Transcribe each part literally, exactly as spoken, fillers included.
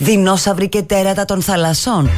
δεινόσαυροι και τέρατα των θαλασσών.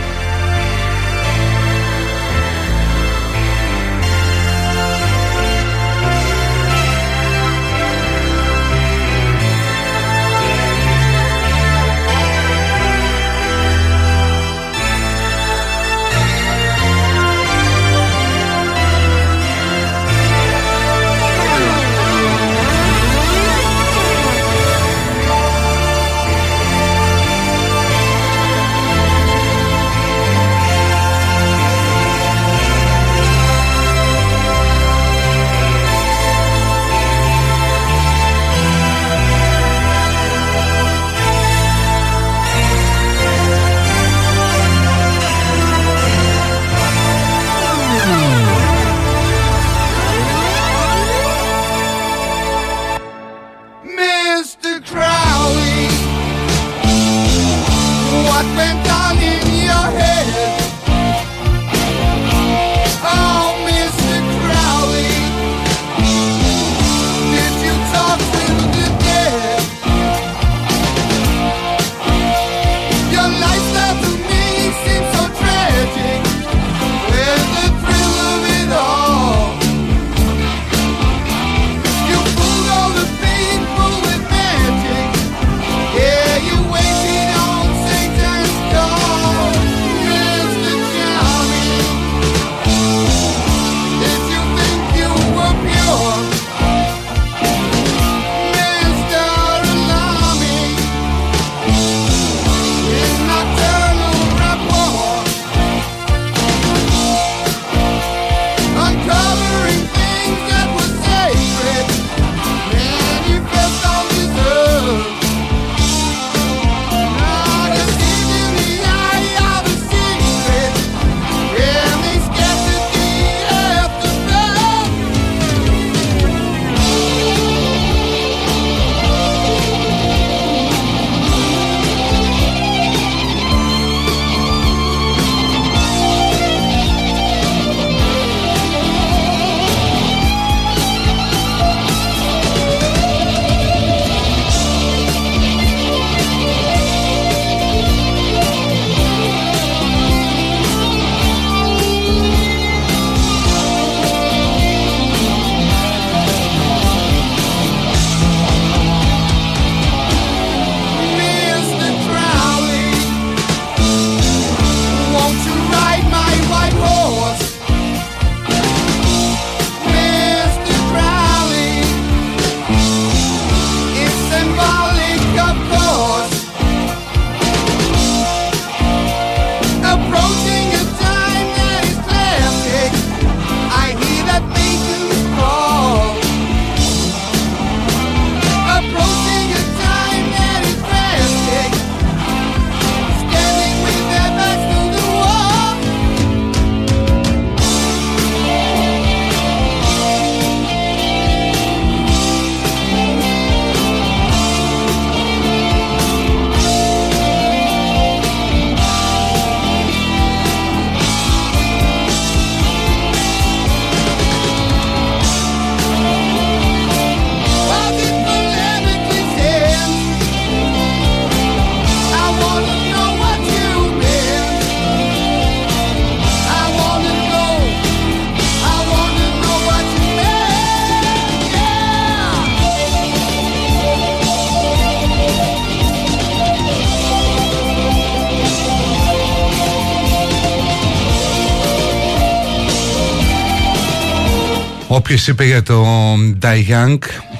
Όποιος είπε για το Die Young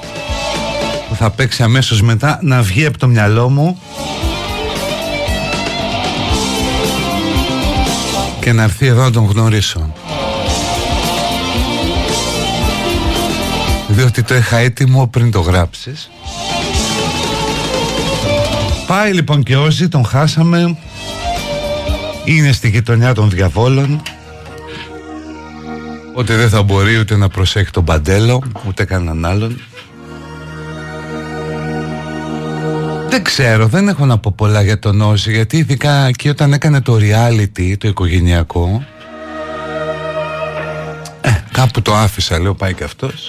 που θα παίξει αμέσως μετά, να βγει από το μυαλό μου και να έρθει εδώ να τον γνωρίσω, διότι το είχα έτοιμο πριν το γράψεις. Πάει λοιπόν και όσοι τον χάσαμε, είναι στη γειτονιά των διαβόλων, ότι δεν θα μπορεί ούτε να προσέχει τον Παντέλο ούτε κανέναν άλλον. Δεν ξέρω, δεν έχω να πω πολλά για τον Όζη, γιατί ειδικά εκεί όταν έκανε το reality, το οικογενειακό, ε, κάπου το άφησα, λέω πάει και αυτός.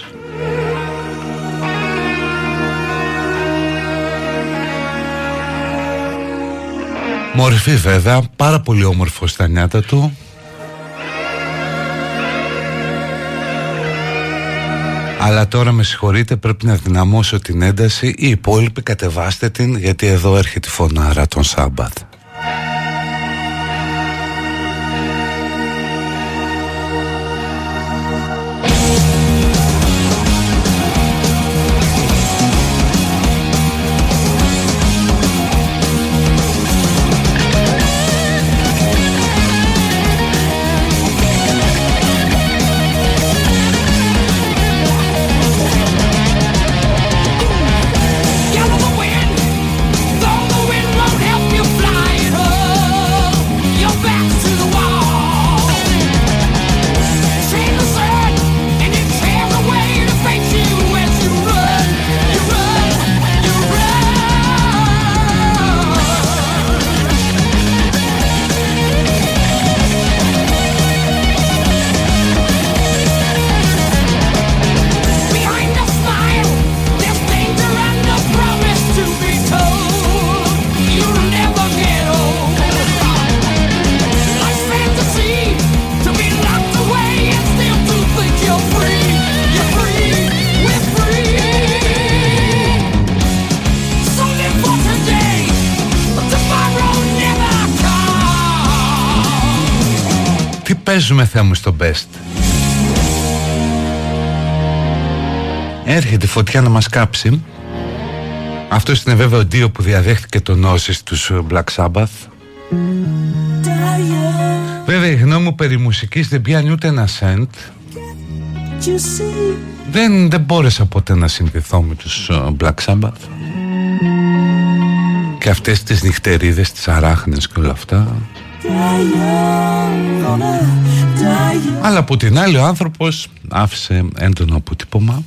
Μορφή βέβαια, πάρα πολύ όμορφο στα νιάτα του. Αλλά τώρα με συγχωρείτε, πρέπει να δυναμώσω την ένταση. Οι υπόλοιποι κατεβάστε την, γιατί εδώ έρχεται η φωνάρα των Σάμπαθ. Παίζουμε Θεέ μου στο best. Έρχεται η φωτιά να μας κάψει. Αυτός είναι βέβαια ο Ντίο που διαδέχτηκε τον Όζη τους Black Sabbath. Βέβαια η γνώμη μου περί μουσικής δεν πιάνει ούτε ένα σεντ. Δεν, δεν μπόρεσα ποτέ να συνδεθώ με τους Black Sabbath. Και αυτές τις νυχτερίδες, τις αράχνες και όλα αυτά. Αλλά από την άλλη ο άνθρωπος άφησε έντονο αποτύπωμα.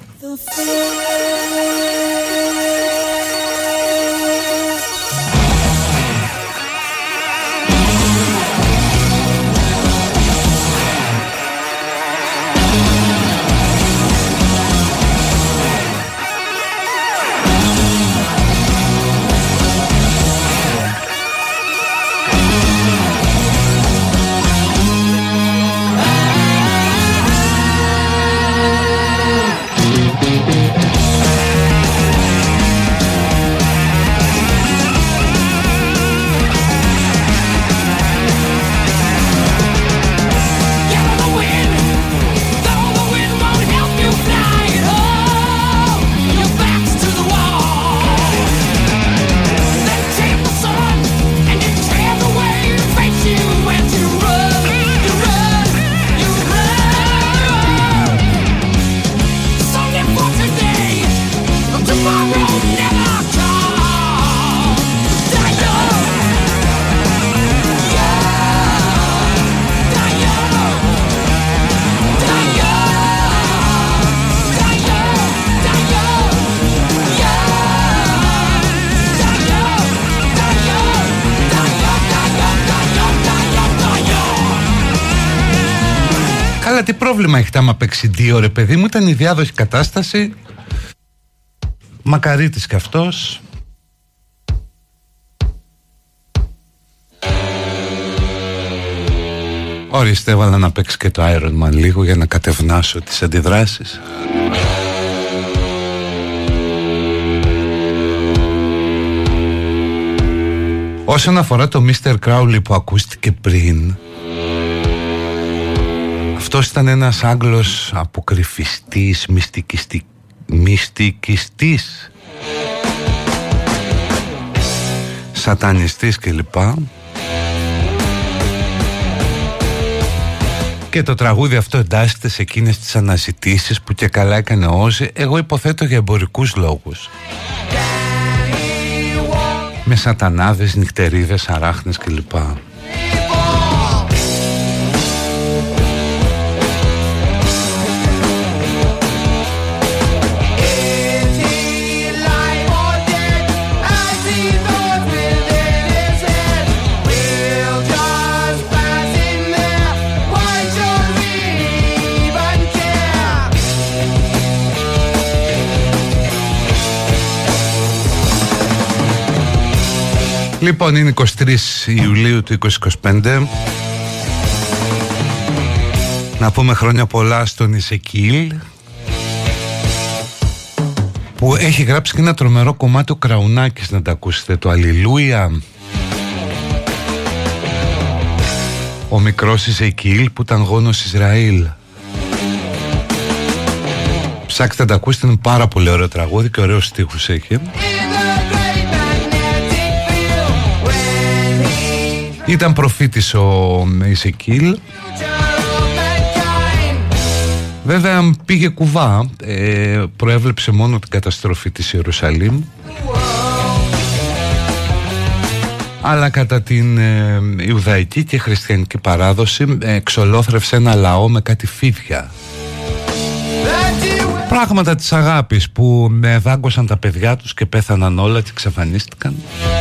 Τι πρόβλημα έχετε άμα παίξει δύο, ρε παιδί μου? Ήταν η διάδοχη κατάσταση. Μακαρίτης κι αυτός. Ορίστε, έβαλα να παίξει και το Iron Man λίγο για να κατευνάσω τις αντιδράσεις. Όσον αφορά το μίστερ Crowley που ακούστηκε πριν, αυτός ήταν ένας Άγγλος αποκρυφιστής, μυστικιστη... μυστικιστής, σατανιστής κλπ. Και το τραγούδι αυτό εντάσσεται σε εκείνες τις αναζητήσεις που και καλά έκανε ο Όζη, εγώ υποθέτω για εμπορικούς λόγους. Με σατανάδες, νυχτερίδες, αράχνες κλπ. Λοιπόν, είναι εικοστή τρίτη Ιουλίου του είκοσι είκοσι πέντε. Να πούμε χρόνια πολλά στον Ισεκίλ, που έχει γράψει και ένα τρομερό κομμάτι ο Κραουνάκης, να τα ακούσετε, το Αλληλούια. Ο μικρός Ισεκίλ που ήταν γόνος Ισραήλ. Ψάξτε να τα ακούσετε, είναι πάρα πολύ ωραίο τραγούδι και ωραίους στίχους έχει. Ήταν προφήτης ο Ισεκίλ. Βέβαια πήγε κουβά, ε, προέβλεψε μόνο την καταστροφή της Ιερουσαλήμ, αλλά κατά την ε, Ιουδαϊκή και χριστιανική παράδοση ε, εξολόθρευσε ένα λαό με κάτι φίδια. Πράγματα της αγάπης που ε, δάγκωσαν τα παιδιά τους και πέθαναν όλα και εξαφανίστηκαν.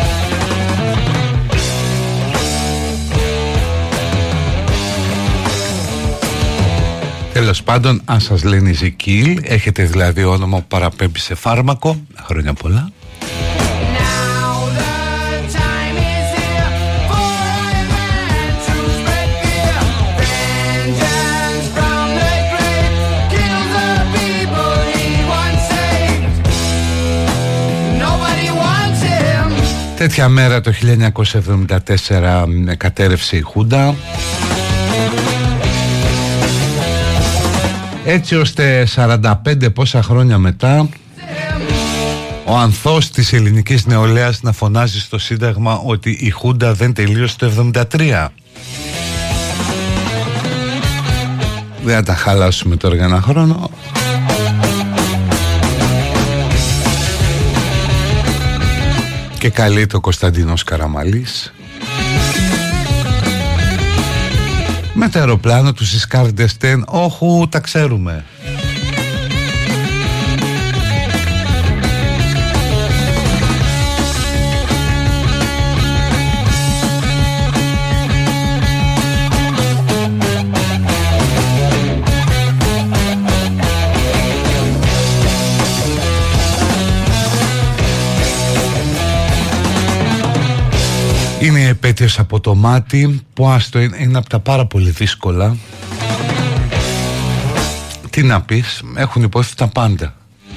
Τέλος πάντων, αν σας λένε Ιζεκίλ, έχετε δηλαδή όνομα που παραπέμπει σε φάρμακο. Χρόνια πολλά. Τέτοια μέρα το χίλια εννιακόσια εβδομήντα τέσσερα κατέρευσε η Χούντα, έτσι ώστε σαράντα πέντε πόσα χρόνια μετά ο ανθός της ελληνικής νεολαίας να φωνάζει στο Σύνταγμα ότι η Χούντα δεν τελείωσε το εβδομήντα τρία. Δεν θα τα χαλάσουμε τώρα για ένα χρόνο. Και καλείται ο Κωνσταντίνος Καραμαλής με το αεροπλάνο του Σισκάρ Ντεστέν. Όχου, τα ξέρουμε. Είναι η επέτειος από το μάτι, που άστο είναι, είναι από τα πάρα πολύ δύσκολα. Τι να πεις, έχουν υποθεί τα πάντα.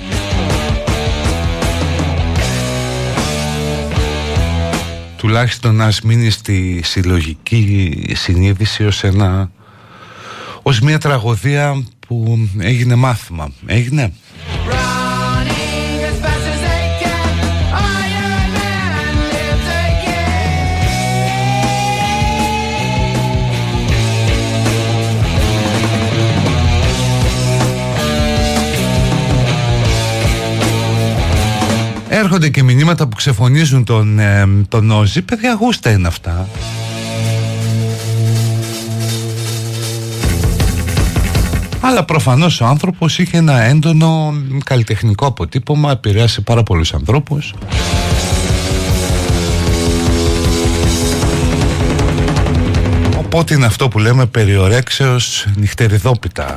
Τουλάχιστον να μείνει στη συλλογική συνείδηση ως, ένα, ως μια τραγωδία που έγινε μάθημα. Έγινε. Έρχονται και μηνύματα που ξεφωνίζουν τον, ε, τον Όζη. Παιδιά, γούστα είναι αυτά. Αλλά προφανώς ο άνθρωπος είχε ένα έντονο καλλιτεχνικό αποτύπωμα, επηρέασε πάρα πολλούς ανθρώπους. Οπότε είναι αυτό που λέμε περιορέξεως νυχτεριδόπιτα.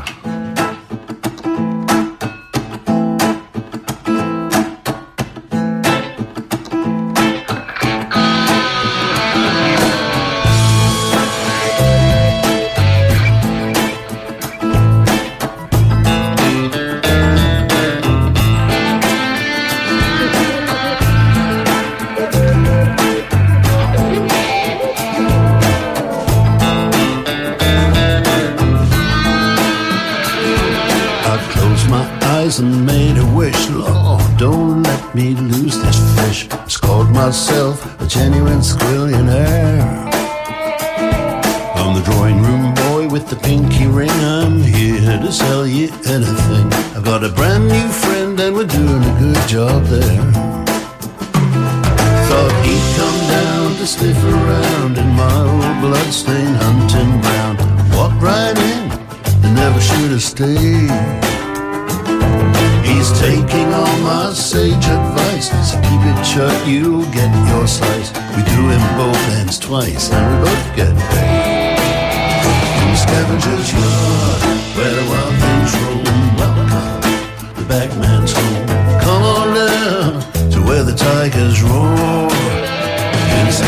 And made a wish, Lord, don't let me lose this fish. Scored myself a genuine squillionaire. I'm the drawing room boy with the pinky ring. I'm here to sell you anything. I've got a brand new friend and we're doing a good job there. Thought he'd come down to sniff around in my old bloodstained hunting ground. Walked right in and never should have stayed. He's taking all my sage advice, so keep it shut, you'll get your slice. We do him both ends twice, and we both get paid. In the scavenger's yard, where the wild things roam, welcome, the bagman's home. Come on down to where the tigers roar. In the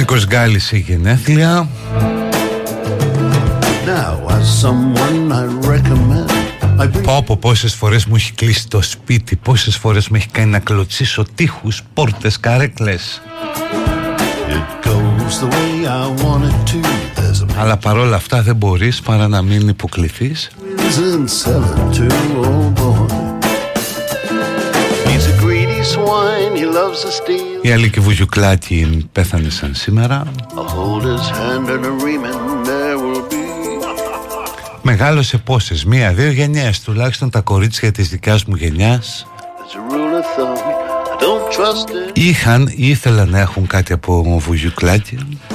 Νίκος Γκάλης σε γενέθλια. Πω πω πόσες φορές μου έχει κλείσει το σπίτι, πόσες φορές με έχει κάνει να κλωτσίσω τοίχους, πόρτες, καρέκλες. Αλλά παρόλα αυτά δεν μπορείς παρά να μην υποκληθείς. Η Αλίκη Βουγιουκλάκη πέθανε σαν σήμερα. Μεγάλωσε πόσες, μία-δύο γενιές, τουλάχιστον τα κορίτσια της δικιάς μου γενιάς είχαν ή ήθελαν να έχουν κάτι από Βουγιουκλάκη.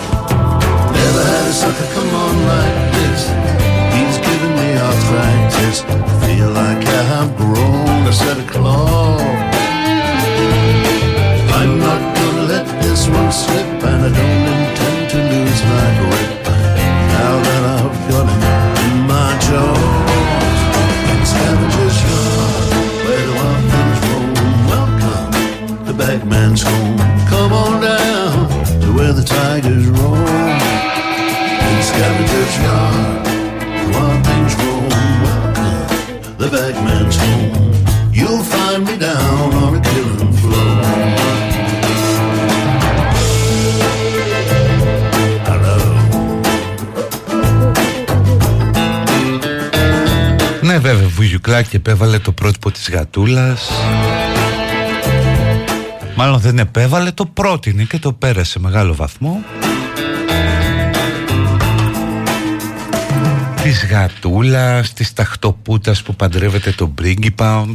I'm not gonna let this one slip, and I don't intend to lose my grip. Now that I've got it in my jaws, Scavenger's Yard, where the wild things roam. Welcome to Bagman's home. Come on down to where the tigers roam. In Scavenger's Yard, the wild things roam. Welcome to Bagman's home. You'll find me down on a killing floor. Ναι βέβαια, Βουγιουκλάκη επέβαλε το πρότυπο της γατούλας. Μάλλον δεν επέβαλε, το πρότεινε και το πέρασε σε μεγάλο βαθμό. Της γατούλας, της ταχτοπούτας που παντρεύεται τον πρίγκιπα,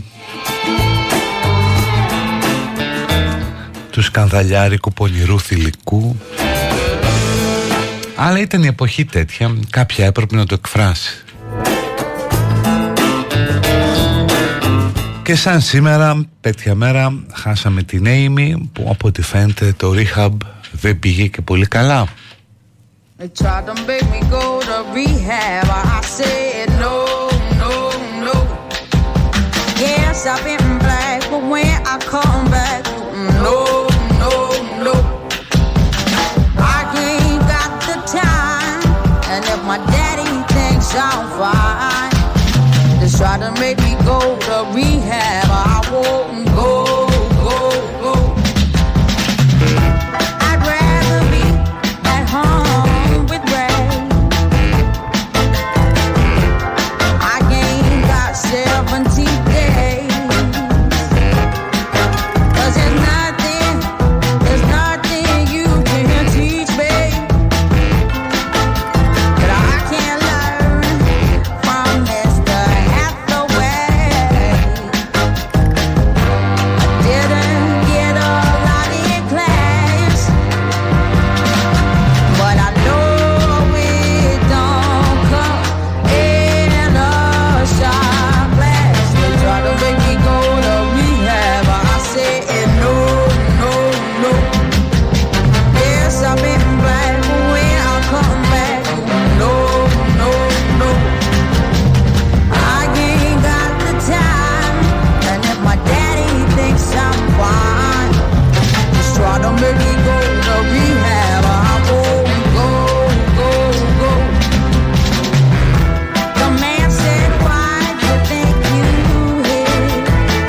του σκανδαλιάρικου πονηρού θηλυκού. Αλλά ήταν η εποχή τέτοια, κάποια έπρεπε να το εκφράσει. Και σαν σήμερα, τέτοια μέρα, χάσαμε την Amy, που από ό,τι φαίνεται το rehab δεν πήγε και πολύ καλά. They tried to make me go to rehab. I said no, no, no. Yes, I've been black, but when I come back, no, no, no. I ain't got the time, and if my daddy thinks I'm fine, they try to make me go to rehab. I won't go, go, go. I'd rather be at home with Ray. I ain't got seventy days. 'Cause there's nothing, there's nothing you can teach me that I can't learn from Mister Hathaway. I didn't get a lot in class, but I know it don't come in a shot glass. They try to make me go to rehab. I said no, no, no. Yes, I've been black, but when I come back, no, no, no. I ain't got the time, and if my daddy thinks I'm fine, just try to make me go to rehab. I won't go, go, go. The man said, why do you think you hit?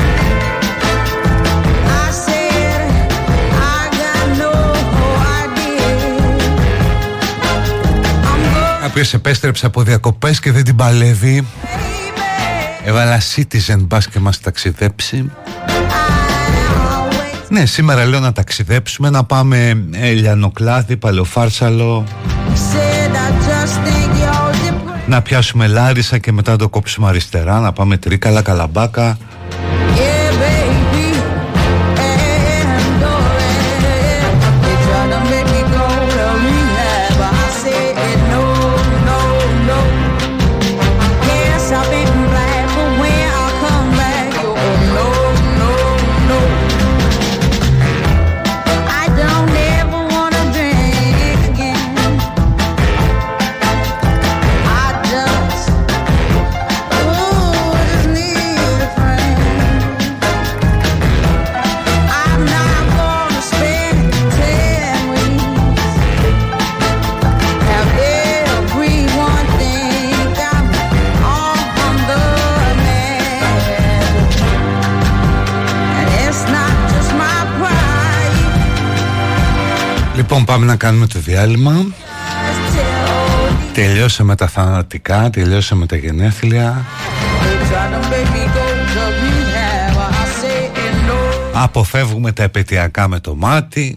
I said, I got no idea. I'm going, Κάποιος επέστρεψε από διακοπές και δεν την παλεύει. baby. Έβαλα Citizen, μπας και μας ταξιδέψει. I'll wait. Ναι, σήμερα λέω να ταξιδέψουμε, να πάμε Ελιανοκλάδη, Παλαιοφάρσαλο, Said I just think you're depressed. να πιάσουμε Λάρισα και μετά το κόψουμε αριστερά, να πάμε Τρίκαλα, Καλαμπάκα. Yeah, baby. And oh, yeah. They try to make me go to rehab. I said no, no, no. Yes, I've been black, but when I come back, oh no, no, no. I don't ever wanna drink again. I just, ooh, just need a friend. Λοιπόν, πάμε να κάνουμε το διάλειμμα. Τελειώσαμε τα θανατικά, τελειώσαμε τα γενέθλια. Αποφεύγουμε τα επαιτειακά με το μάτι.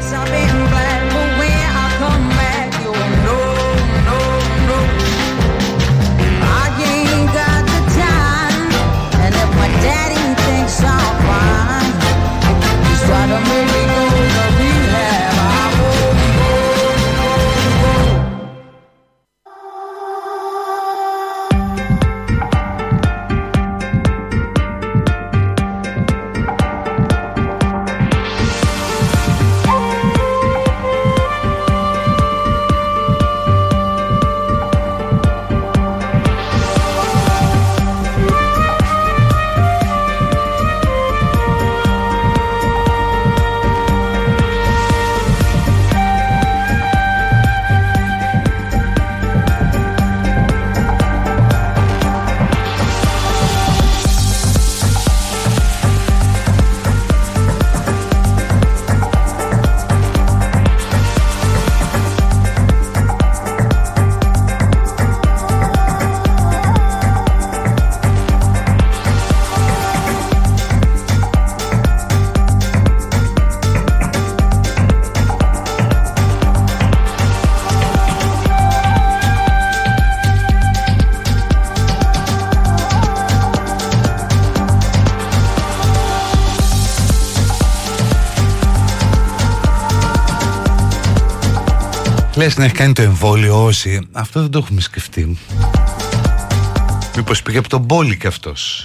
Λες να έχει κάνει το εμβόλιο όσοι. Αυτό δεν το έχουμε σκεφτεί. Μήπως πήγε από τον πόλη κι αυτός.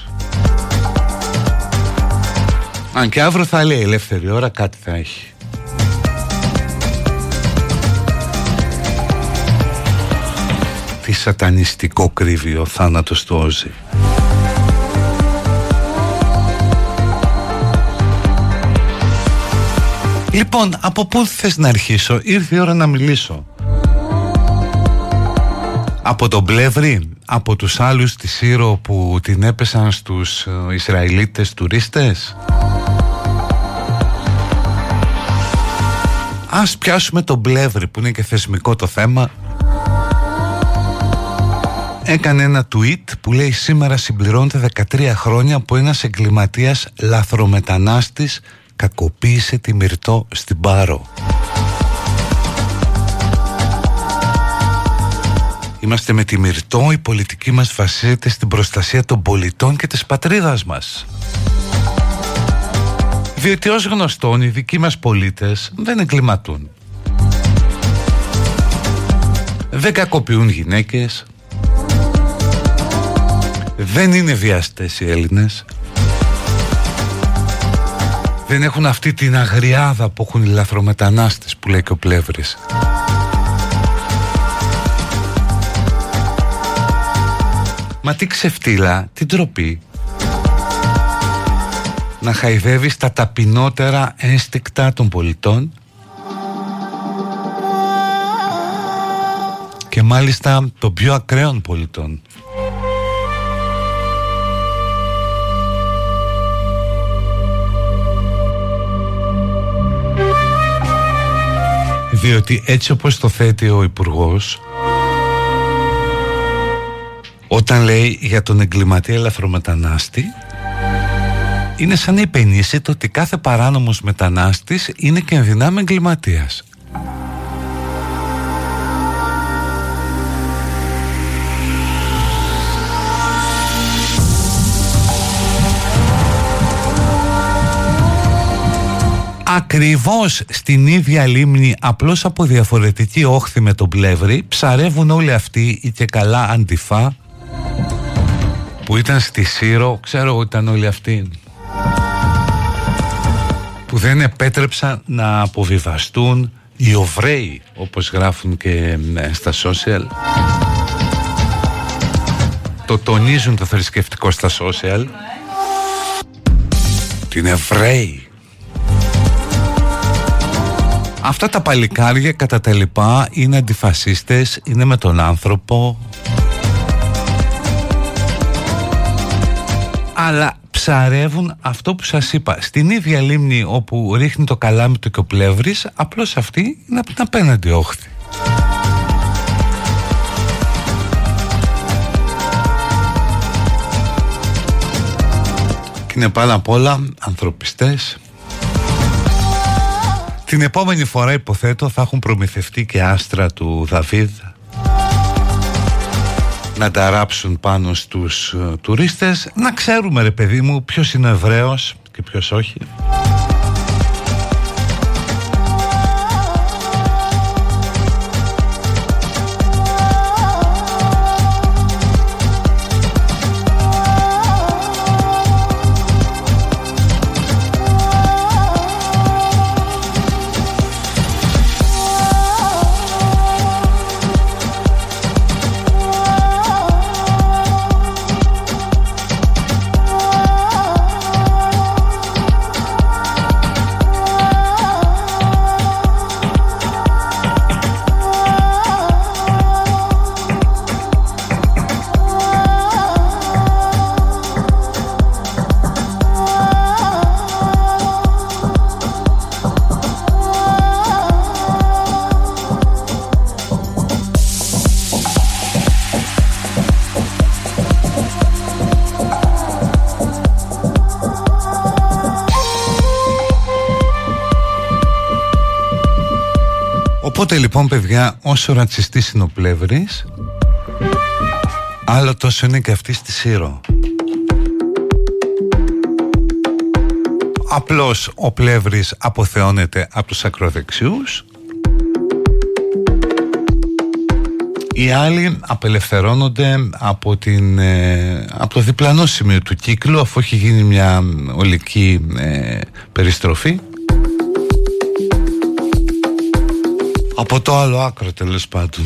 Αν και αύριο θα λέει ελεύθερη ώρα, κάτι θα έχει. Τι σατανιστικό κρύβει ο θάνατος του Όζη. Λοιπόν, από πού θες να αρχίσω? Ήρθε η ώρα να μιλήσω. Από τον Πλεύρη, από τους άλλους τη Σύρο που την έπεσαν στους Ισραηλίτες τουρίστες. Ας πιάσουμε τον Πλεύρη που είναι και θεσμικό το θέμα. Έκανε ένα tweet που λέει: σήμερα συμπληρώνεται δεκατρία χρόνια που ένας εγκληματίας λαθρομετανάστης κακοποίησε τη Μυρτώ στην Πάρο. Είμαστε με τη Μυρτώ, η πολιτική μας βασίζεται στην προστασία των πολιτών και της πατρίδας μας. Διότι ως γνωστόν οι δικοί μας πολίτες δεν εγκληματούν. Δεν κακοποιούν γυναίκες. Δεν είναι βιαστές οι Έλληνες. Δεν έχουν αυτή την αγριάδα που έχουν οι λαθρομετανάστες που λέει και ο Πλεύρης. Μα τι ξεφτύλα, τι ντροπή. Να χαϊδεύεις τα ταπεινότερα ένστικτα των πολιτών και μάλιστα των πιο ακραίων πολιτών. Διότι έτσι όπως το θέτει ο Υπουργός, όταν λέει για τον εγκληματία λαθρομετανάστη, είναι σαν να υπενήσεται ότι κάθε παράνομος μετανάστης είναι και ενδυνάμει εγκληματίας. Ακριβώς στην ίδια λίμνη, απλώς από διαφορετική όχθη με τον Πλεύρη, ψαρεύουν όλοι αυτοί οι και καλά αντιφά που ήταν στη Σύρο, ξέρω εγώ ήταν όλοι αυτοί, που δεν επέτρεψαν να αποβιβαστούν οι Οβραίοι, όπως γράφουν και στα social. Το τονίζουν το θρησκευτικό στα social. Την Εβραίοι. Αυτά τα παλικάρια κατά τα λοιπά είναι αντιφασίστες, είναι με τον άνθρωπο. Αλλά ψαρεύουν αυτό που σας είπα στην ίδια λίμνη όπου ρίχνει το καλάμι του και ο Πλεύρης, απλώς αυτή είναι από την απέναντι όχθη. Και είναι πάνω απ' όλα ανθρωπιστές. Την επόμενη φορά υποθέτω θα έχουν προμηθευτεί και άστρα του Δαβίδ να τα ράψουν πάνω στους uh, τουρίστες, να ξέρουμε ρε παιδί μου ποιος είναι ο Εβραίος και ποιος όχι. Οπότε λοιπόν παιδιά, όσο ρατσιστής είναι ο Πλεύρης, άλλο τόσο είναι και αυτή στη Σύρο. Απλώς ο Πλεύρης αποθεώνεται από τους ακροδεξιούς, οι άλλοι απελευθερώνονται από, την, ε, από το διπλανό σημείο του κύκλου, αφού έχει γίνει μια ολική ε, περιστροφή από το άλλο άκρο, τέλος πάντων.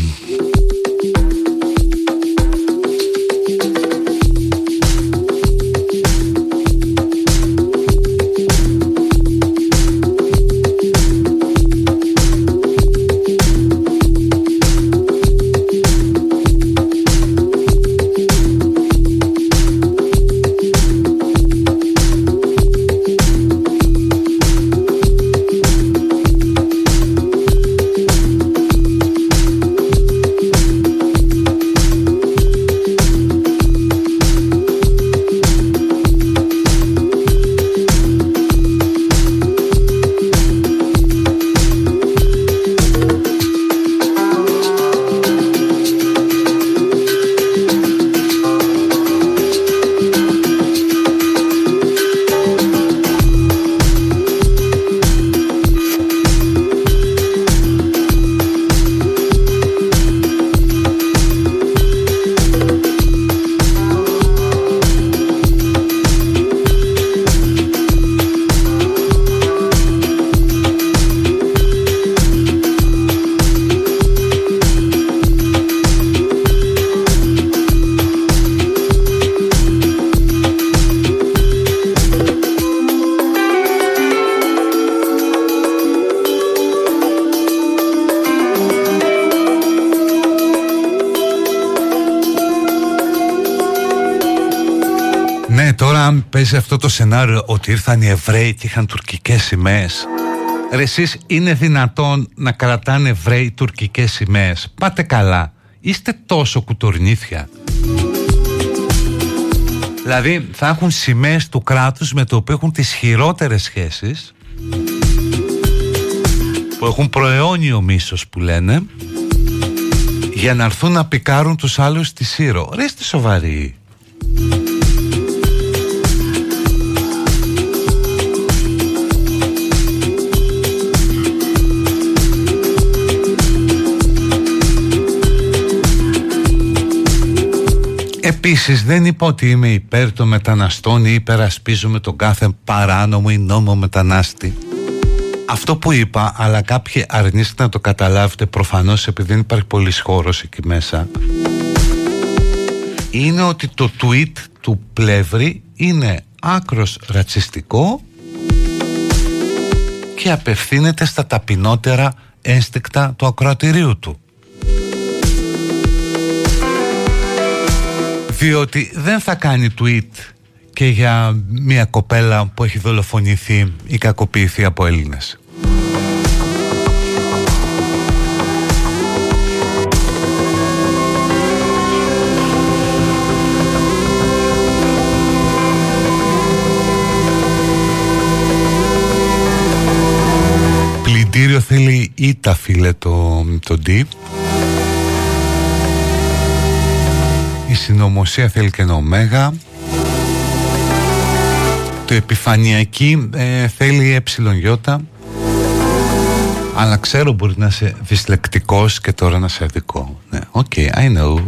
Παίζει αυτό το σενάριο ότι ήρθαν οι Εβραίοι και είχαν τουρκικές σημαίες. Ρε εσείς, είναι δυνατόν να κρατάνε Εβραίοι τουρκικές σημαίες? Πάτε καλά, είστε τόσο κουτορνίθια. Δηλαδή θα έχουν σημαίες του κράτους με το οποίο έχουν τις χειρότερες σχέσεις, που έχουν προαιώνιο μίσος που λένε, για να έρθουν να πικάρουν τους άλλους στη Σύρο. Ρε είστε σοβαροί? Επίσης δεν είπα ότι είμαι υπέρ των μεταναστών ή υπερασπίζομαι τον κάθε παράνομο ή νόμο μετανάστη. Αυτό που είπα, αλλά κάποιοι αρνείστε να το καταλάβετε, προφανώς επειδή δεν υπάρχει πολύς χώρος εκεί μέσα, είναι ότι το tweet του Πλεύρη είναι άκρος ρατσιστικό και απευθύνεται στα ταπεινότερα ένστικτα του ακροατηρίου του. Διότι δεν θα κάνει tweet και για μια κοπέλα που έχει δολοφονηθεί ή κακοποιηθεί από Έλληνες. Πλυντήριο θέλει ήττα, φίλε, το, το D. Η συνωμοσία θέλει και ένα ωμέγα. Το επιφανειακή ε, θέλει εψιλον-γιώτα. Αλλά ξέρω μπορεί να είσαι δυσλεκτικός και τώρα να είσαι αδικό. Ναι, οκ, okay, I know.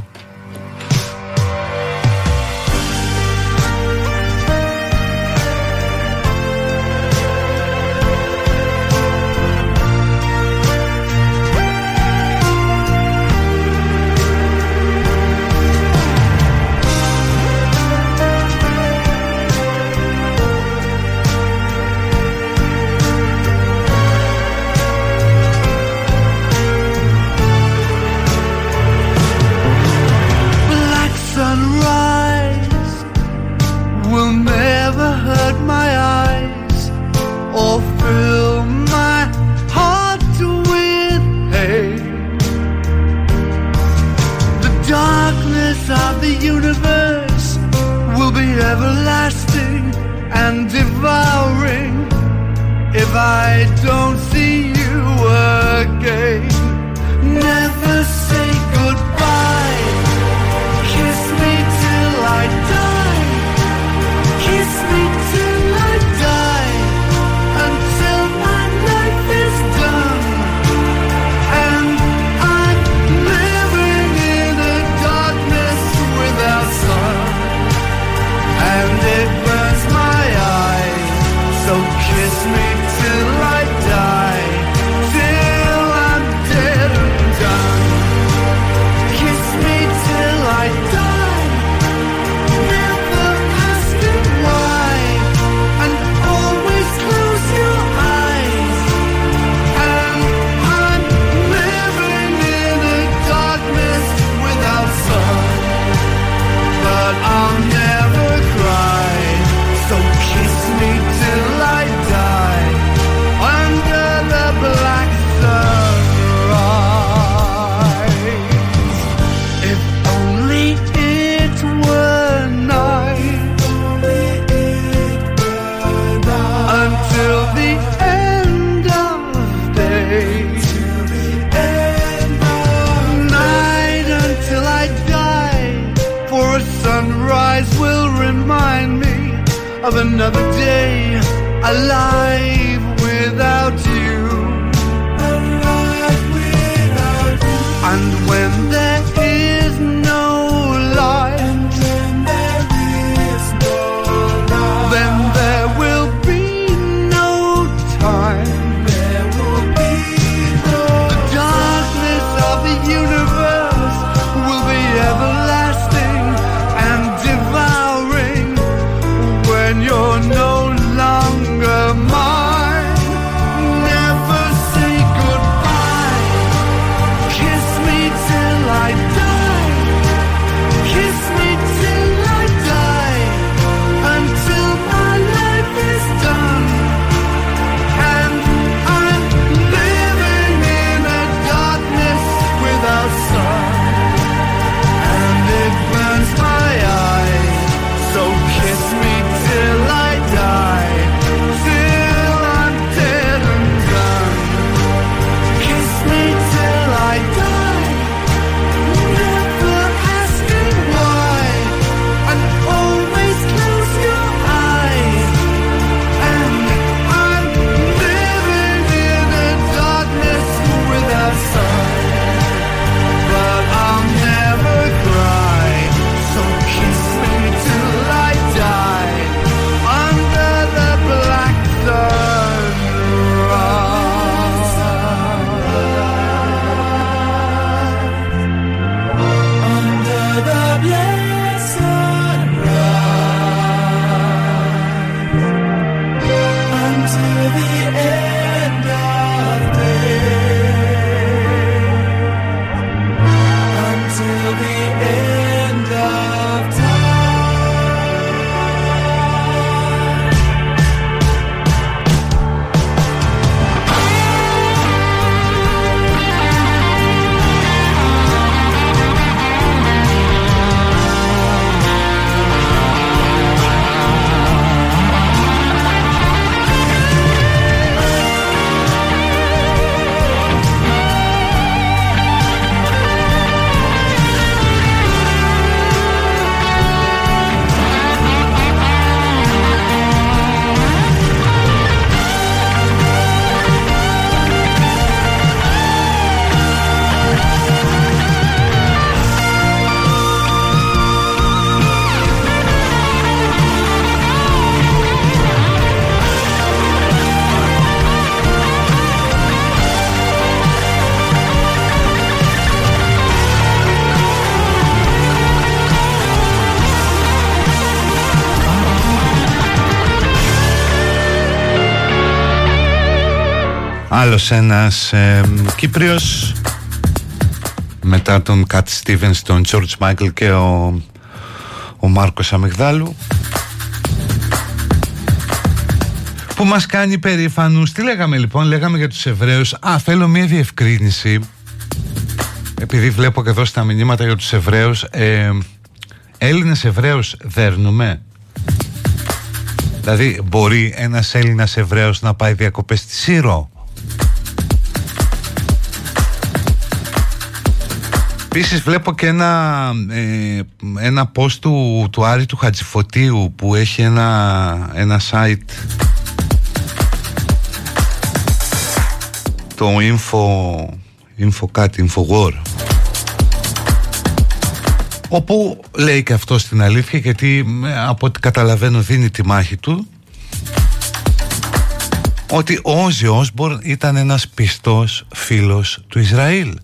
You're no longer Άλλος ένας ε, Κύπριος, μετά τον Κατ Στίβενς, τον Τζορτζ Μάικλ και ο, ο Μάρκος Αμυγδάλου, που μας κάνει περήφανους. Τι λέγαμε λοιπόν? Λέγαμε για τους Εβραίους. Α, θέλω μια διευκρίνηση, επειδή βλέπω και εδώ στα μηνύματα για τους Εβραίους. ε, Έλληνες Εβραίους δέρνουμε? Δηλαδή μπορεί ένας Έλληνας Εβραίος να πάει διακοπές στη Σύρο? Επίσης βλέπω και ένα, ε, ένα post του, του Άρη του Χατζηφωτίου, που έχει ένα, ένα site, το info, info κάτι, infowar, όπου λέει και αυτό στην αλήθεια, γιατί από ό,τι καταλαβαίνω δίνει τη μάχη του, ότι ο Όζι Όσμπορν ήταν ένας πιστός φίλος του Ισραήλ.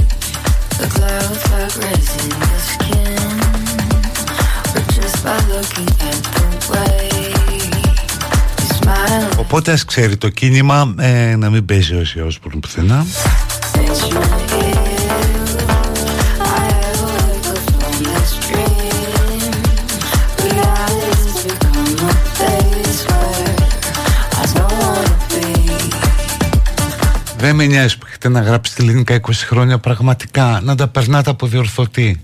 Οπότε ας ξέρει το κίνημα ε, να μην παίζει ο Όζι Όσμπορν πουθενά. Δεν με νοιάζει που έχετε να γράψετε ελληνικά είκοσι χρόνια, πραγματικά να τα περνάτε από διορθωτή.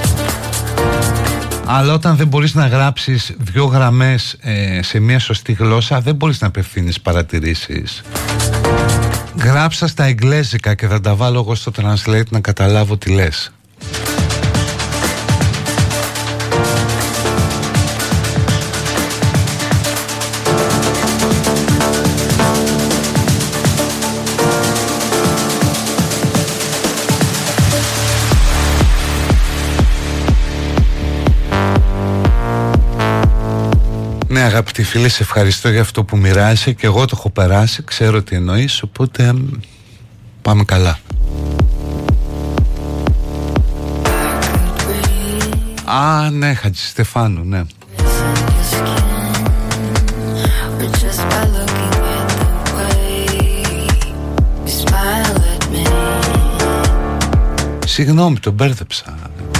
Αλλά όταν δεν μπορείς να γράψεις δύο γραμμές ε, σε μια σωστή γλώσσα, δεν μπορείς να απευθύνεις παρατηρήσεις. Γράψα στα εγγλέζικα και θα τα βάλω εγώ στο translate να καταλάβω τι λες. Ναι, αγαπητοί φίλοι, σε ευχαριστώ για αυτό που μοιράζει, και εγώ το έχω περάσει, ξέρω τι εννοείς, οπότε πάμε καλά. Α, ναι, Χατζηστεφάνου, ναι. Συγγνώμη, τον μπέρδεψα.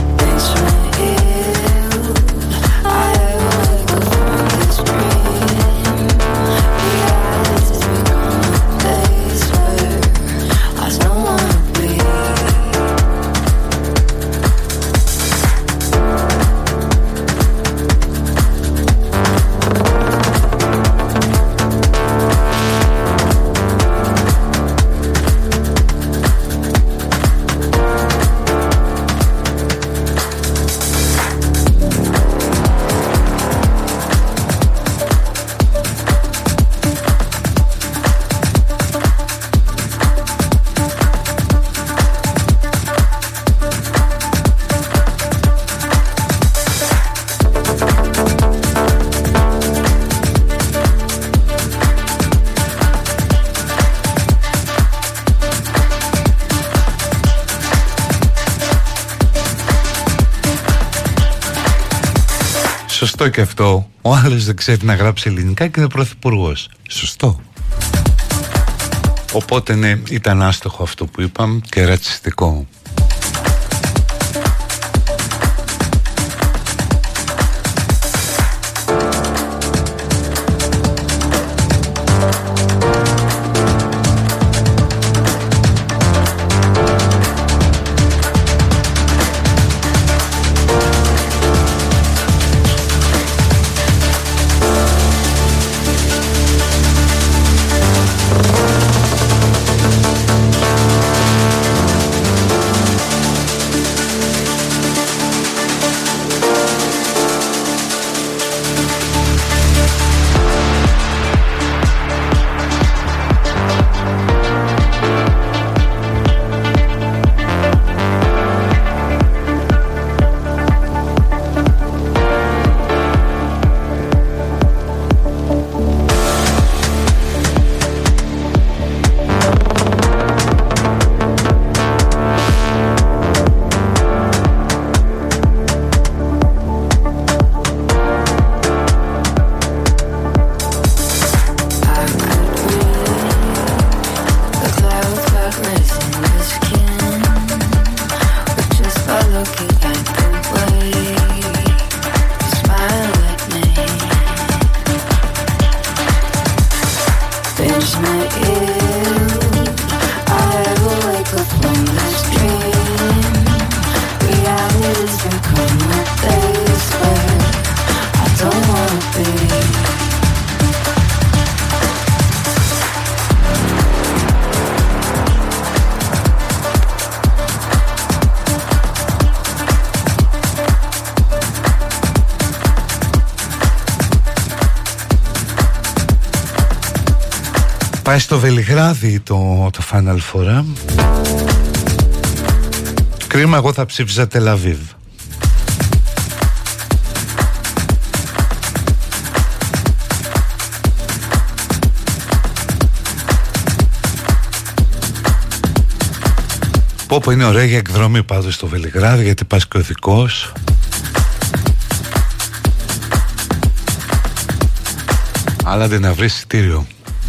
Σωστό και αυτό. Ο άλλος δεν ξέρει να γράψει ελληνικά και είναι πρωθυπουργός. Σωστό. Οπότε ναι, ήταν άστοχο αυτό που είπαμε και ρατσιστικό. πάει στο Βελιγράδι το, το Final Four. Κρίμα, εγώ θα ψήφιζα Τελαβίβ. Πω πω, είναι ωραία για εκδρομή πάντως στο Βελιγράδι, γιατί πας και οδικός. Αλλά δεν να βρεις εισιτήριο.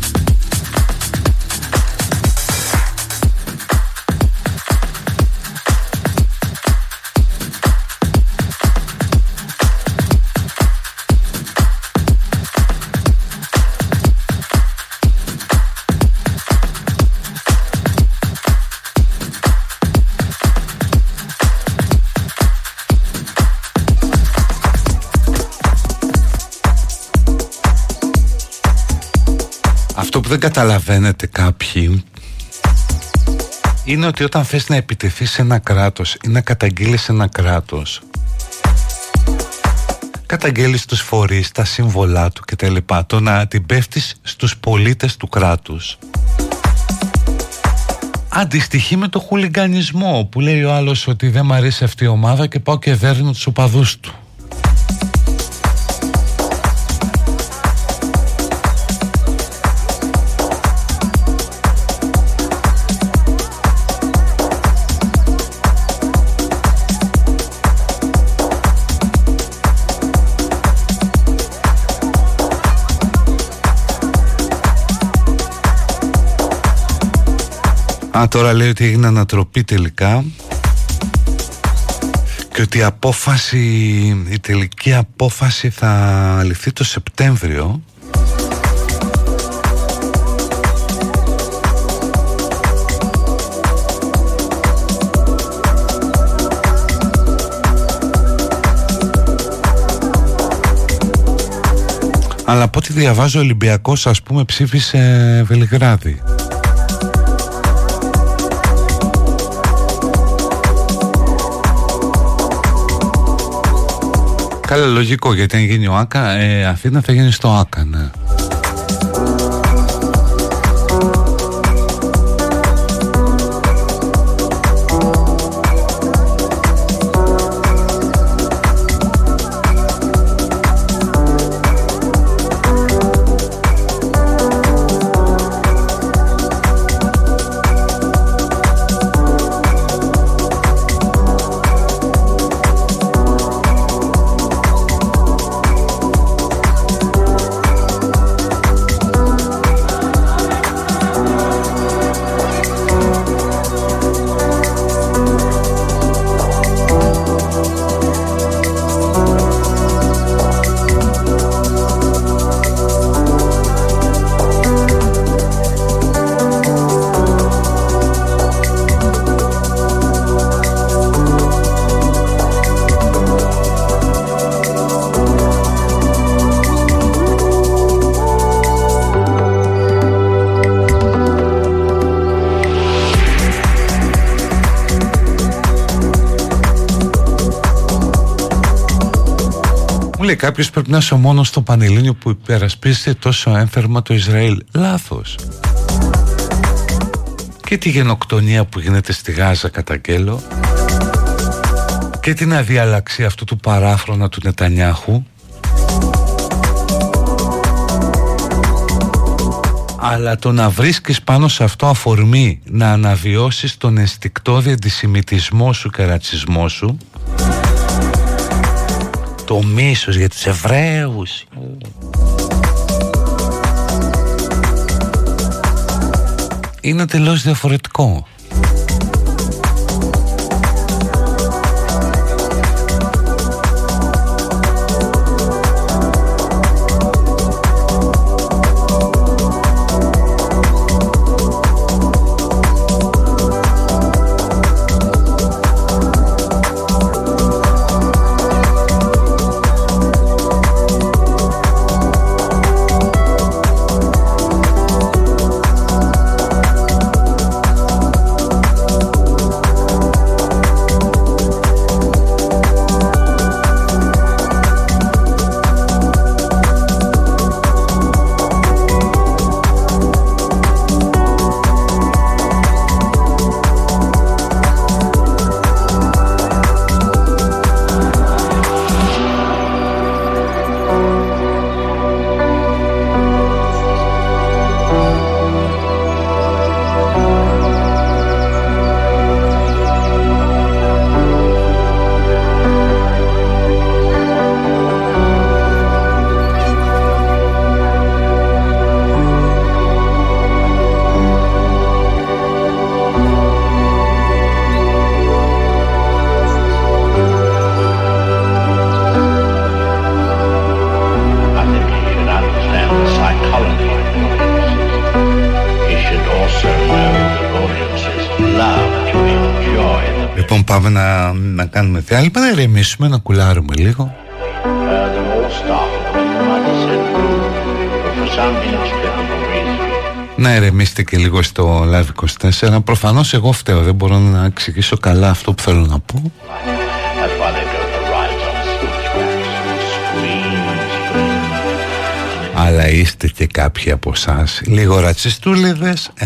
Αυτό που δεν καταλαβαίνετε κάποιοι είναι ότι όταν θες να επιτεθείς σε ένα κράτος ή να καταγγείλεις ένα κράτος, καταγγέλεις τους φορείς, τα σύμβολά του κτλ. Το να την πέφτεις στους πολίτες του κράτους αντιστοιχεί με το χουλιγκανισμό που λέει ο άλλος ότι δεν μ' αρέσει αυτή η ομάδα και πάω και δέρνω τους οπαδούς του. Α, τώρα λέει ότι έγινε ανατροπή τελικά και ότι η απόφαση, η τελική απόφαση θα ληφθεί το Σεπτέμβριο. Αλλά από ό,τι διαβάζω, ο Ολυμπιακός, ας πούμε, ψήφισε Βελιγράδι. Καλά, λογικό, γιατί αν γίνει ο Άκα, ε, Αθήνα θα γίνει στο Άκα, ναι. Κάποιος πρέπει να είσαι ο μόνος στο Πανελλήνιο που υπερασπίζεται τόσο ένθερμα το Ισραήλ. Λάθος. Και τη γενοκτονία που γίνεται στη Γάζα καταγγέλλω, και την αδιαλαξία αυτού του παράφρονα του Νετανιάχου, αλλά το να βρίσκεις πάνω σε αυτό αφορμή να αναβιώσεις τον ενστικτώδη αντισημιτισμό σου και ρατσισμό σου, το μίσος για τους Εβραίους, είναι τελώς διαφορετικό. Λοιπόν, πάμε να, να κάνουμε διάλειμμα, να ηρεμήσουμε, να κουλάρουμε λίγο. Να ηρεμήσετε και λίγο στο Live είκοσι τέσσερα. Προφανώς εγώ φταίω, δεν μπορώ να εξηγήσω καλά αυτό που θέλω να πω. Αλλά είστε και κάποιοι από εσάς λίγο ρατσιστούλιδες, ε.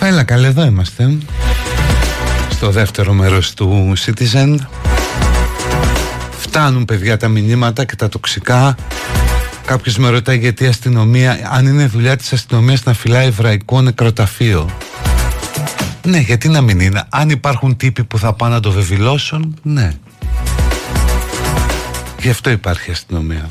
Έλα καλέ, εδώ είμαστε στο δεύτερο μέρος του Citizen. Φτάνουν παιδιά τα μηνύματα και τα τοξικά. Κάποιος με ρωτάει γιατί η αστυνομία, αν είναι δουλειά της αστυνομίας να φυλάει εβραϊκό νεκροταφείο. Ναι, γιατί να μην είναι. Αν υπάρχουν τύποι που θα πάνε να το βεβηλώσουν, ναι. Γι' αυτό υπάρχει αστυνομία.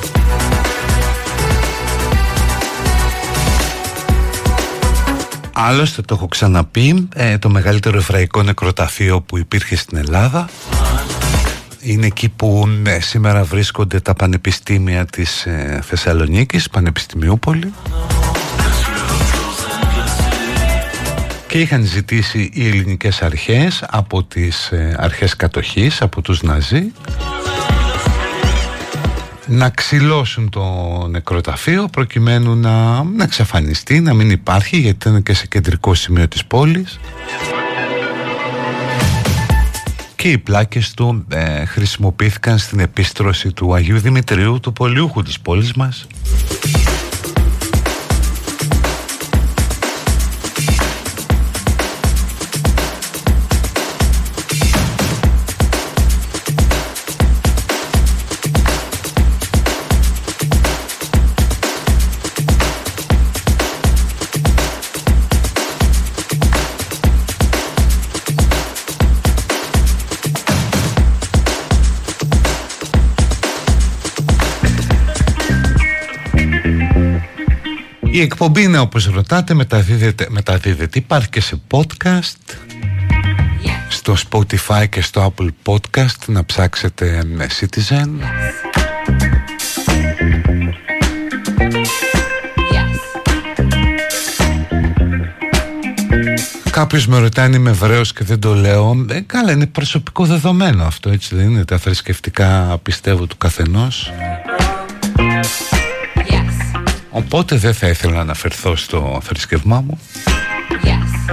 Άλλωστε το έχω ξαναπεί, ε, το μεγαλύτερο εβραϊκό νεκροταφείο που υπήρχε στην Ελλάδα είναι εκεί που ναι, σήμερα βρίσκονται τα πανεπιστήμια της ε, Θεσσαλονίκης, Πανεπιστημιούπολη, και είχαν ζητήσει οι ελληνικές αρχές από τις ε, αρχές κατοχής, από τους Ναζί, να ξυλώσουν το νεκροταφείο προκειμένου να, να εξαφανιστεί, να μην υπάρχει, γιατί ήταν και σε κεντρικό σημείο της πόλης, και οι πλάκες του ε, χρησιμοποιήθηκαν στην επίστρωση του Αγίου Δημητρίου, του πολιούχου της πόλης μας. Η εκπομπή είναι, όπως ρωτάτε, μεταδίδεται, μεταδίδεται. Υπάρχει και σε podcast, στο Spotify και στο Apple Podcast, να ψάξετε με Citizen. Κάποιος με ρωτάει αν είμαι Εβραίος και δεν το λέω. Ε, καλά, είναι προσωπικό δεδομένο αυτό, έτσι δεν είναι? Τα θρησκευτικά πιστεύω του καθενός. Οπότε δεν θα ήθελα να αναφερθώ στο θρησκευμά μου. Yes.